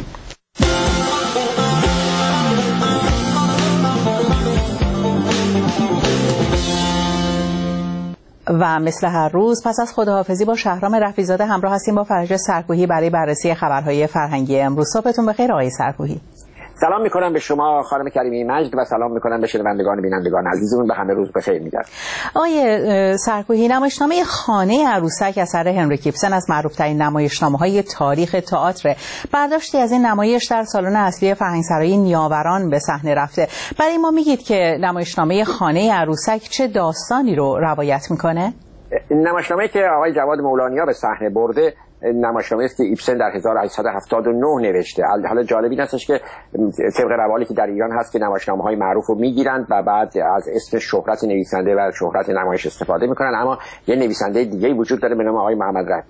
و مثل هر روز پس از خداحافظی با شهرام رفیع‌زاده همراه هستیم با فرج سرکوهی برای بررسی خبرهای فرهنگی امروز. صبحتون بخیر آقای سرکوهی. سلام میکنم به شما خانم کریمی مجد و سلام میکنم به شنوندگان بینندگان عزیزمون، به همه روز بخیر میگم. آقای سرکوهی، نمایشنامه خانه عروسک اثر هنری کیپسن از معروف‌ترین نمایشنامه‌های تاریخ تئاتر، برداشتی از این نمایش در سالن اصلی فرهنگسرای نیاوران به صحنه رفته. برای ما میگید که نمایشنامه خانه عروسک چه داستانی رو روایت میکنه؟ نمایشنامه‌ای که آقای جواد مولانیا به صحنه برده نمایشنامه است که ایبسن در 1879 نوشته. حالا جالب این هستش که طبق روالی که در ایران هست که نمایشنامه‌های معروف رو میگیرند و بعد از اسم شهرت نویسنده و شهرت نمایش استفاده میکنن، اما یه نویسنده دیگه وجود داره به نام آقای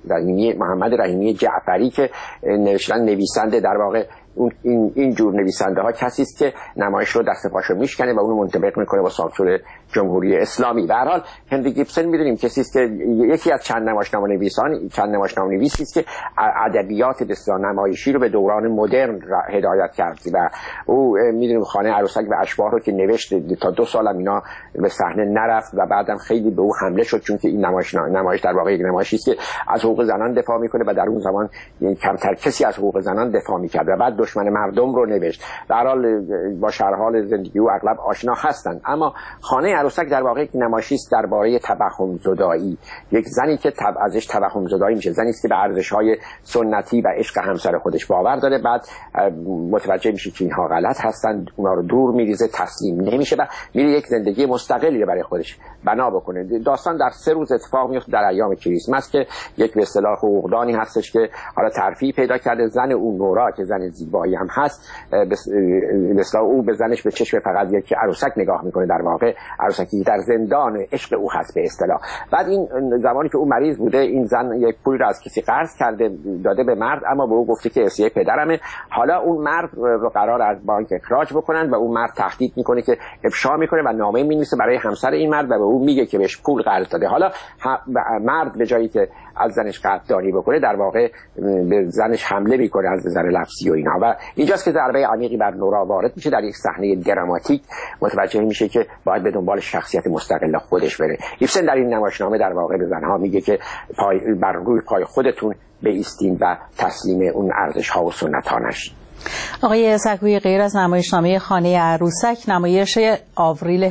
محمد رحیمی جعفری که نویسنده در واقع این جور نویسنده ها کسی است که نمایش رو دست پاشو میشکنه و اونو منطبق میکنه با سانسور جمهوری اسلامی. به هر حال هنری گیبسن میدونیم کسی است که یکی از چند نمایشنامه نویسی است که ادبیات بسیار نمایشی رو به دوران مدرن هدایت کرد و او میدونیم خانه عروسک و اشباح رو که نوشت تا 2 سال اینا به صحنه نرفت و بعدم خیلی به او حمله شد، چون که این نمایش در واقع یک نمایشی است که از حقوق زنان دفاع میکنه و در اون زمان کمتر کسی از حقوق زنان دفاع میکرد و بعد دشمن مردم رو نوشت. در حال با شرحال زندگی او اغلب آشنا هستند، اما خانه عروسک در واقع یک نمایشی است درباره توهم زدایی. یک زنی که ازش توهم زدایی میشه، زنی است که به ارزش‌های سنتی و عشق همسر خودش باور داره، بعد متوجه میشه که اینها غلط هستند، اونا رو دور میریزه، تسلیم نمیشه و میره یک زندگی مستقلی برای خودش بنا بکنه. داستان در 3 روز اتفاق میفته در ایام کریسمس که یک به اصطلاح حقوقدانی هستش که حالا ترفیع پیدا کرده، زن اون نورا که زن زیبایی هم هست، مثلا او به زنش به چشم فقط یک عروسک نگاه میکنه، در واقع عروسکی در زندان عشق او هست به اصطلاح. بعد این زمانی که او مریض بوده، این زن یک پولی رو از کسی قرض کرده داده به مرد، اما به او گفته که اسیه پدرمه. حالا اون مرد رو قرار از بانک اخراج بکنن و اون مرد تهدید میکنه که افشا میکنه و نامه مینویسه برای همسر این مرد و به او میگه که بهش پول قرض داده. حالا مرد به جایی که از زنش قدردانی بکنه در واقع به زنش حمله میکنه از نظر لفظی و اینا، و اینجاست که ضربه عمیقی بر نورا وارد میشه. در یک صحنه دراماتیک متوجه میشه که باید به دنبال شخصیت مستقل خودش بره. ایبسن در این نمایشنامه در واقع به زنها میگه که بر روی پای خودتون بایستین و تسلیم اون ارزش‌ها و سنت‌ها نشین. آقای سکویی، غیر از نمایشنامه خانه عروسک، نمایش آوریل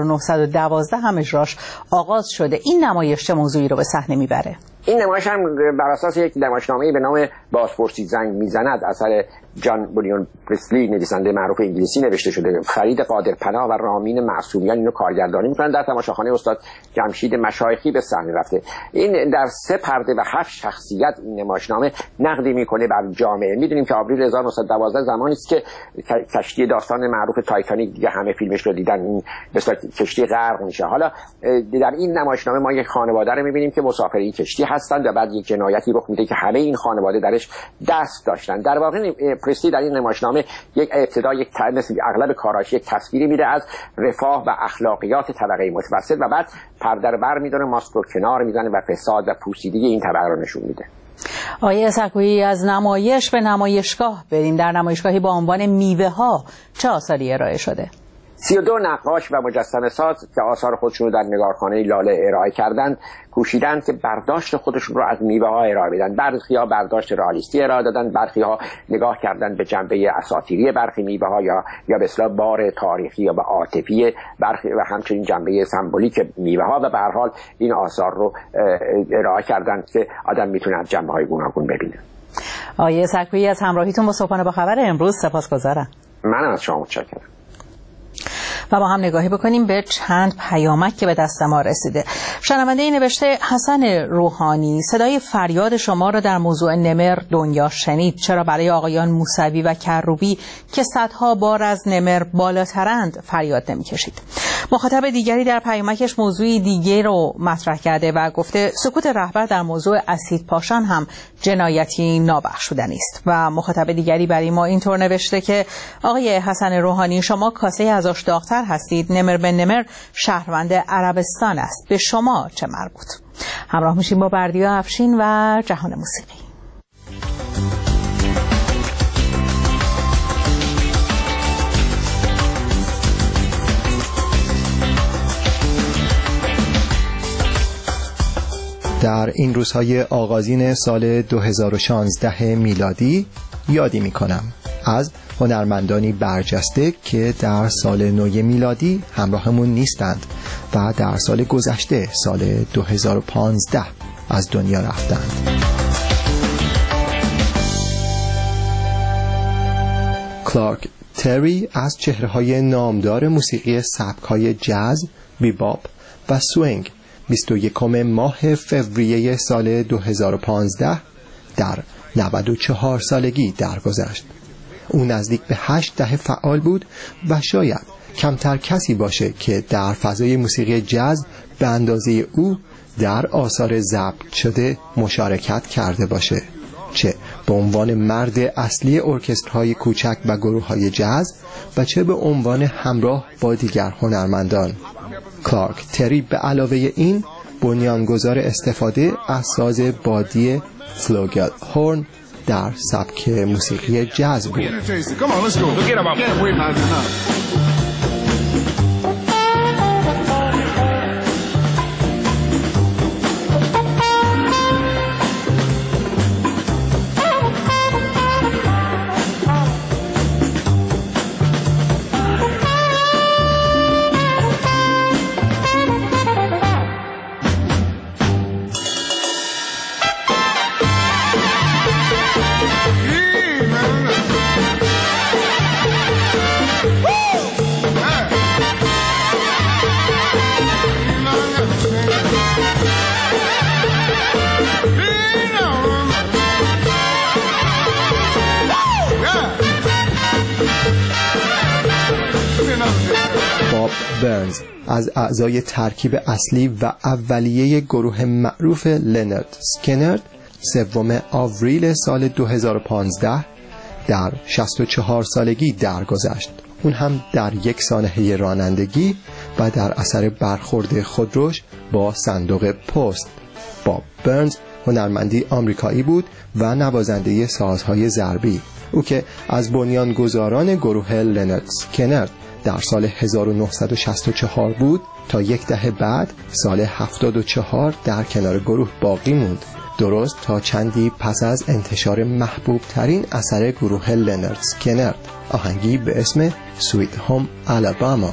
1912 هم اجراش آغاز شده. این نمایش چه موضوعی رو به صحنه میبره؟ این نمایش هم بر اساس یک نمایشنامه‌ای به نام بازپرسی زنگ میزند اثر جان بولیون پریسلی نویسنده معروف انگلیسی نوشته شده. فرید قادرپناه و رامین معصومیان اینو کارگردانی میکنن. در تماشاخانه استاد جمشید مشایخی به صحنه رفته. این در 3 پرده و 7 شخصیت این نمایشنامه نقدی میکنه بر جامعه. میدونیم که آوریل 1912 زمانی است که کشتی داستان معروف تایتانیک دیگه همه فیلمش رو دیدن، این مثلا کشتی غرق میشه. حالا در این نمایشنامه ما یک خانواده رو میبینیم که مسافر این کشتی هستند و بعد یک جنایتی رخ میده که همه این خانواده درش دست داشتن. در واقع پریسلی در این نمایشنامه یک ابتدا یک مثل اغلب کاراش یک تصویری میده از رفاه و اخلاقیات طبقه متوسط و بعد پرده رو برمی‌داره، ماسک رو کنار میزنه و فساد و پوسیدگی این طبقه رو نشون میده. آقای سکویی، از نمایش به نمایشگاه بریم. در نمایشگاهی با عنوان میوه ها چه آثاری ارائه شده؟ 32 نقاش و مجسمه ساز که آثار خودشون رو در نگارخانه لاله ارائه کردند کوشیدند که برداشت خودشون رو از میوه ها ارائه بدن. برخی‌ها برداشت رئالیستی ارائه دادن، برخی‌ها نگاه کردن به جنبه اساطیری برخی میوه ها یا به اصطلاح بار تاریخی یا به عاطفی برخی و همچنین جنبه سمبولیک میوه ها و به هر حال این آثار رو ارائه کردند که آدم میتونه از جنبه‌های گوناگون ببینه. آقای سکویی، از همراهیتون با صبحانه با خبر امروز سپاسگزارم. منم از شما متشکرم. و با هم نگاهی بکنیم به چند پیامک که به دست ما رسیده. شنونده نوشته حسن روحانی، صدای فریاد شما را در موضوع نمر دنیا شنید. چرا برای آقایان موسوی و کروبی که صدها بار از نمر بالاترند فریاد نمی کشید؟ مخاطب دیگری در پیامکش موضوعی دیگه رو مطرح کرده و گفته سکوت رهبر در موضوع اسید پاشان هم جنایتی نابخشودنی است. و مخاطب دیگری برای ما اینطور نوشته که آقای حسن روحانی، شما کاسه از آش داغ‌تر هستید. نمر بن نمر شهروند عربستان است، به شما چه مربوط؟ همراه میشیم با بردیا افشین و جهان موسیقی. در این روزهای آغازین سال 2016 میلادی یادی میکنم از هنرمندانی برجسته که در سال نو میلادی همراهمون نیستند و در سال گذشته سال 2015 از دنیا رفتند. کلارک تری از چهره‌های نامدار موسیقی سبک‌های جاز، بیباپ و سوینگ 21 ماه فوریه سال 2015 در 94 سالگی درگذشت. او نزدیک به 8 دهه فعال بود و شاید کمتر کسی باشه که در فضای موسیقی جاز به اندازه او در آثار ضبط شده مشارکت کرده باشه، چه به عنوان مرد اصلی ارکسترهای کوچک و گروه‌های جاز و چه به عنوان همراه با دیگر هنرمندان. کلارک تری به علاوه این بنیانگذار استفاده از ساز بادی فلوگل هورن در سبک موسیقی جاز بود. باب برنز از اعضای ترکیب اصلی و اولیه گروه معروف لنارد اسکینر 3 آوریل سال 2015 در 64 سالگی درگذشت. اون هم در یک سانحه رانندگی و در اثر برخورد خودروش با صندوق پست. باب برنز هنرمندی آمریکایی بود و نوازنده سازهای ضربی. او که از بنیانگذاران گروه لنارد اسکینر در سال 1964 بود تا یک دهه بعد سال 74 در کنار گروه باقی موند، درست تا چندی پس از انتشار محبوب ترین اثر گروه لنارد اسکینر، آهنگی به اسم سویت هوم آلاباما.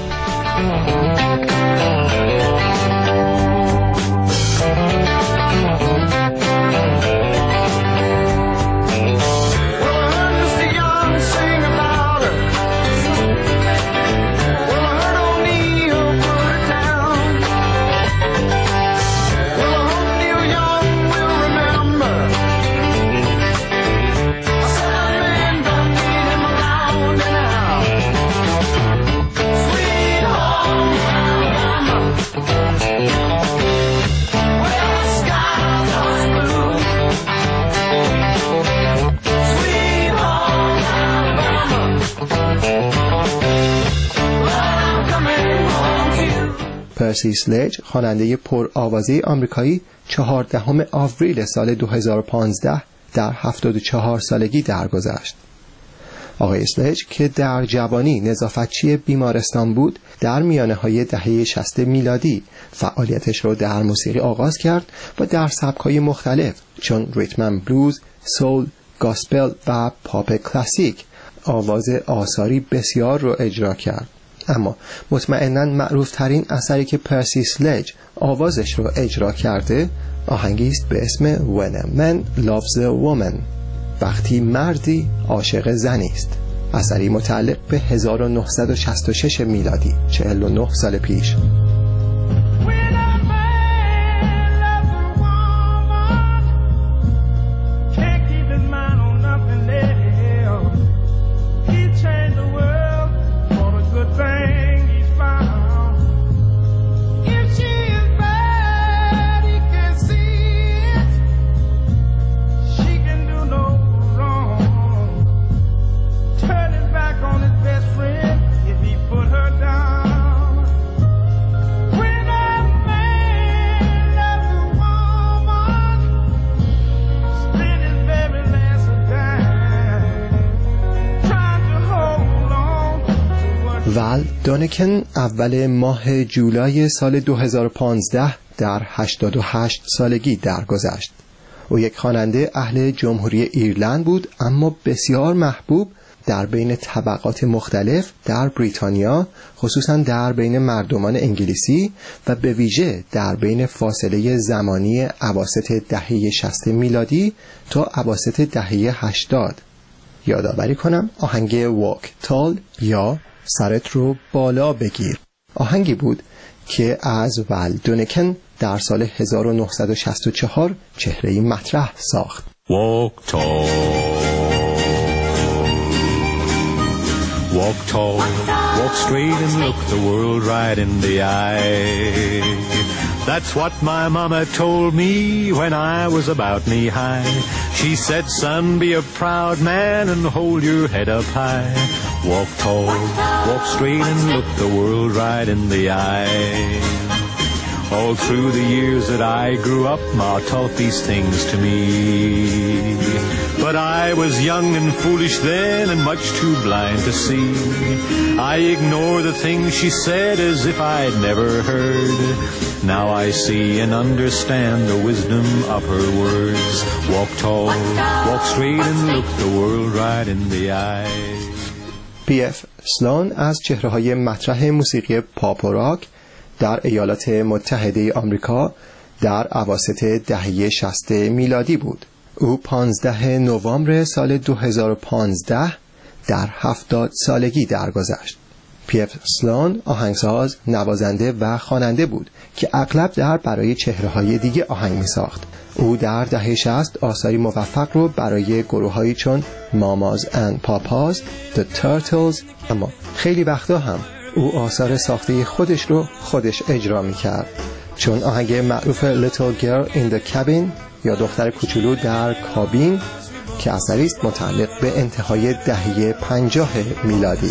پرسی سلج خواننده پرآوازه آمریکایی 14 آوریل سال 2015 در 74 سالگی درگذشت. آقای سلج که در جوانی نظافتچی بیمارستان بود، در میانه‌های دهه 60 میلادی فعالیتش را در موسیقی آغاز کرد و در سبک‌های مختلف چون ریتم بلوز، سول، گاسپل و پاپ کلاسیک آواز آثاری بسیار را اجرا کرد. اما مطمئناً معروف ترین اثری که پرسی سلج آوازش رو اجرا کرده آهنگی است به اسم When a Man Loves a Woman، وقتی مردی عاشق زنی است، اثری متعلق به 1966 میلادی، 49 سال پیش. ول دونکن اول ماه جولای سال 2015 در 88 سالگی درگذشت. او یک خواننده اهل جمهوری ایرلند بود، اما بسیار محبوب در بین طبقات مختلف در بریتانیا، خصوصا در بین مردمان انگلیسی و به ویژه در بین فاصله زمانی اواسط دهه 60 میلادی تا اواسط دهه 80. یادآوری کنم آهنگ Walk Tall یا سرت رو بالا بگیر آهنگی بود که از ول دونکن در سال 1964 چهره‌ای مطرح ساخت. Walk tall, walk tall, walk straight and look the world right in the eye. That's what my mama told me when I was about knee high. She said, son, be a proud man and hold your head up high. Walk tall, walk straight and look the world right in the eye. All through the years that I grew up, Ma taught these things to me. But I was young and foolish then and much too blind to see. I ignored the things she said as if I'd never heard. Now I see and understand the wisdom of her words. Walk tall, walk straight and look the world right in the eye. P.F. Sloan از چهره‌های مطرح موسیقی پاپ و راک در ایالات متحده آمریکا در اواسط دهه 60 میلادی بود. او 15 نوامبر سال 2015 در 70 سالگی درگذشت. پی.اف. سلون آهنگساز، نوازنده و خواننده بود که اغلب برای چهره‌های دیگه آهنگ می‌ساخت. او در دهه 60 آثاری موفق رو برای گروه‌هایی چون ماماز اند پاپاز، The Turtles، اما خیلی وقتا هم او آثار ساخته خودش رو خودش اجرا می‌کرد، چون آهنگ معروف Little Girl in the Cabin یا دختر کوچولو در کابین که اثری است متعلق به انتهای دهه 50 میلادی.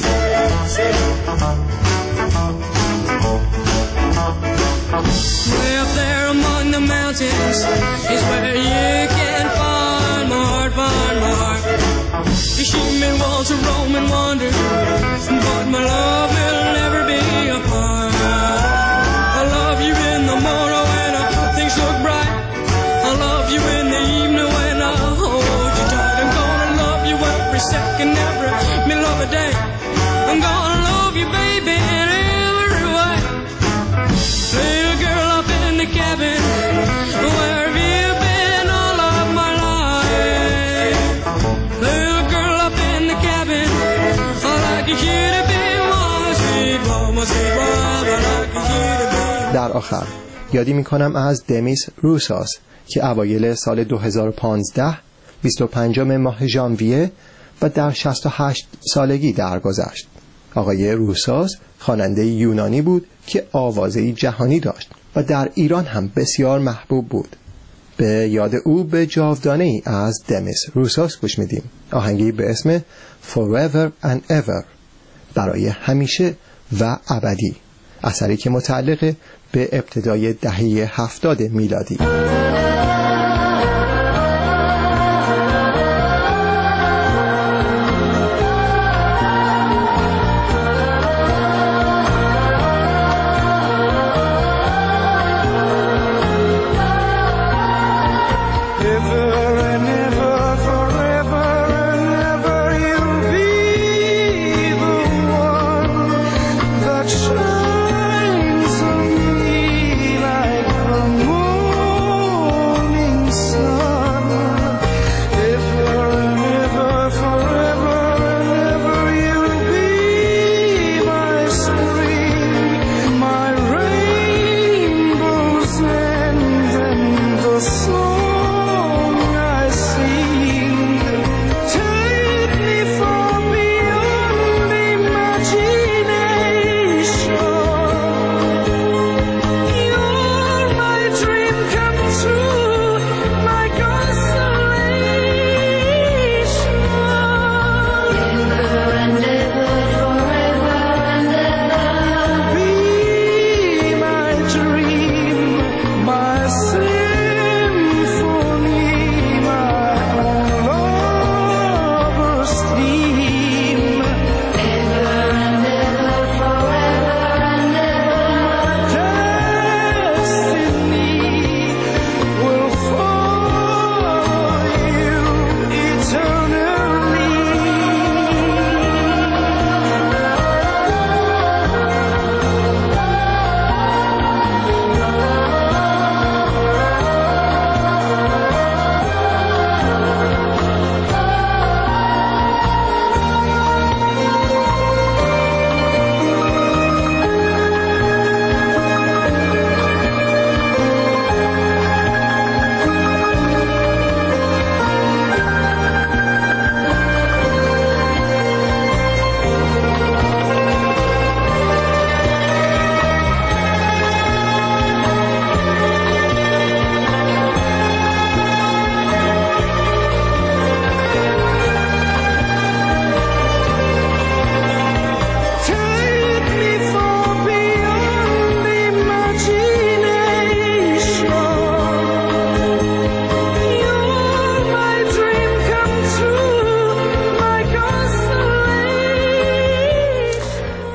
Well, there among the mountains is where you can find my heart, find my heart. She may want to roam and wander, but my love will never be apart. I love you in the morning when things look bright. I love you in the evening when I hold you tight. I'm gonna love you every second, every middle of the day. I'm gonna love you, baby, in every way. Little girl up in the cabin, where have you been all of my life? Little girl up in the cabin, I like you to be my sweet boy, my sweet boy, I like you to be. در آخر یادی میکنم از دمیس روساس که اوایل سال 2015 25 ماه ژانویه و در 68 سالگی درگذشت. آقای روساس خواننده یونانی بود که آوازه‌ای جهانی داشت و در ایران هم بسیار محبوب بود. به یاد او به جاودانه‌ای از دمیس روساس گوش میدیم، آهنگی به اسم Forever and Ever، برای همیشه و ابدی، اثری که متعلق به ابتدای دهه 70 میلادی.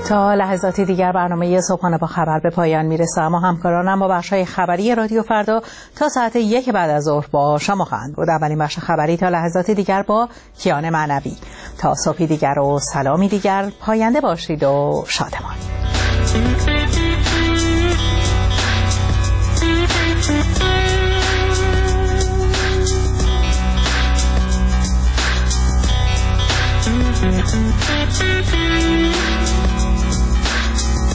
تا لحظاتی دیگر برنامه صبحانه با خبر به پایان میرسه، اما همکارانم با بخش‌های خبری رادیو فردا تا ساعت 1 بعد از ظهر با شما خواهند بود. اولین بخش خبری تا لحظاتی دیگر با کیان معنوی. تا صبحی دیگر و سلامی دیگر، پاینده باشید و شادمان. Thank you.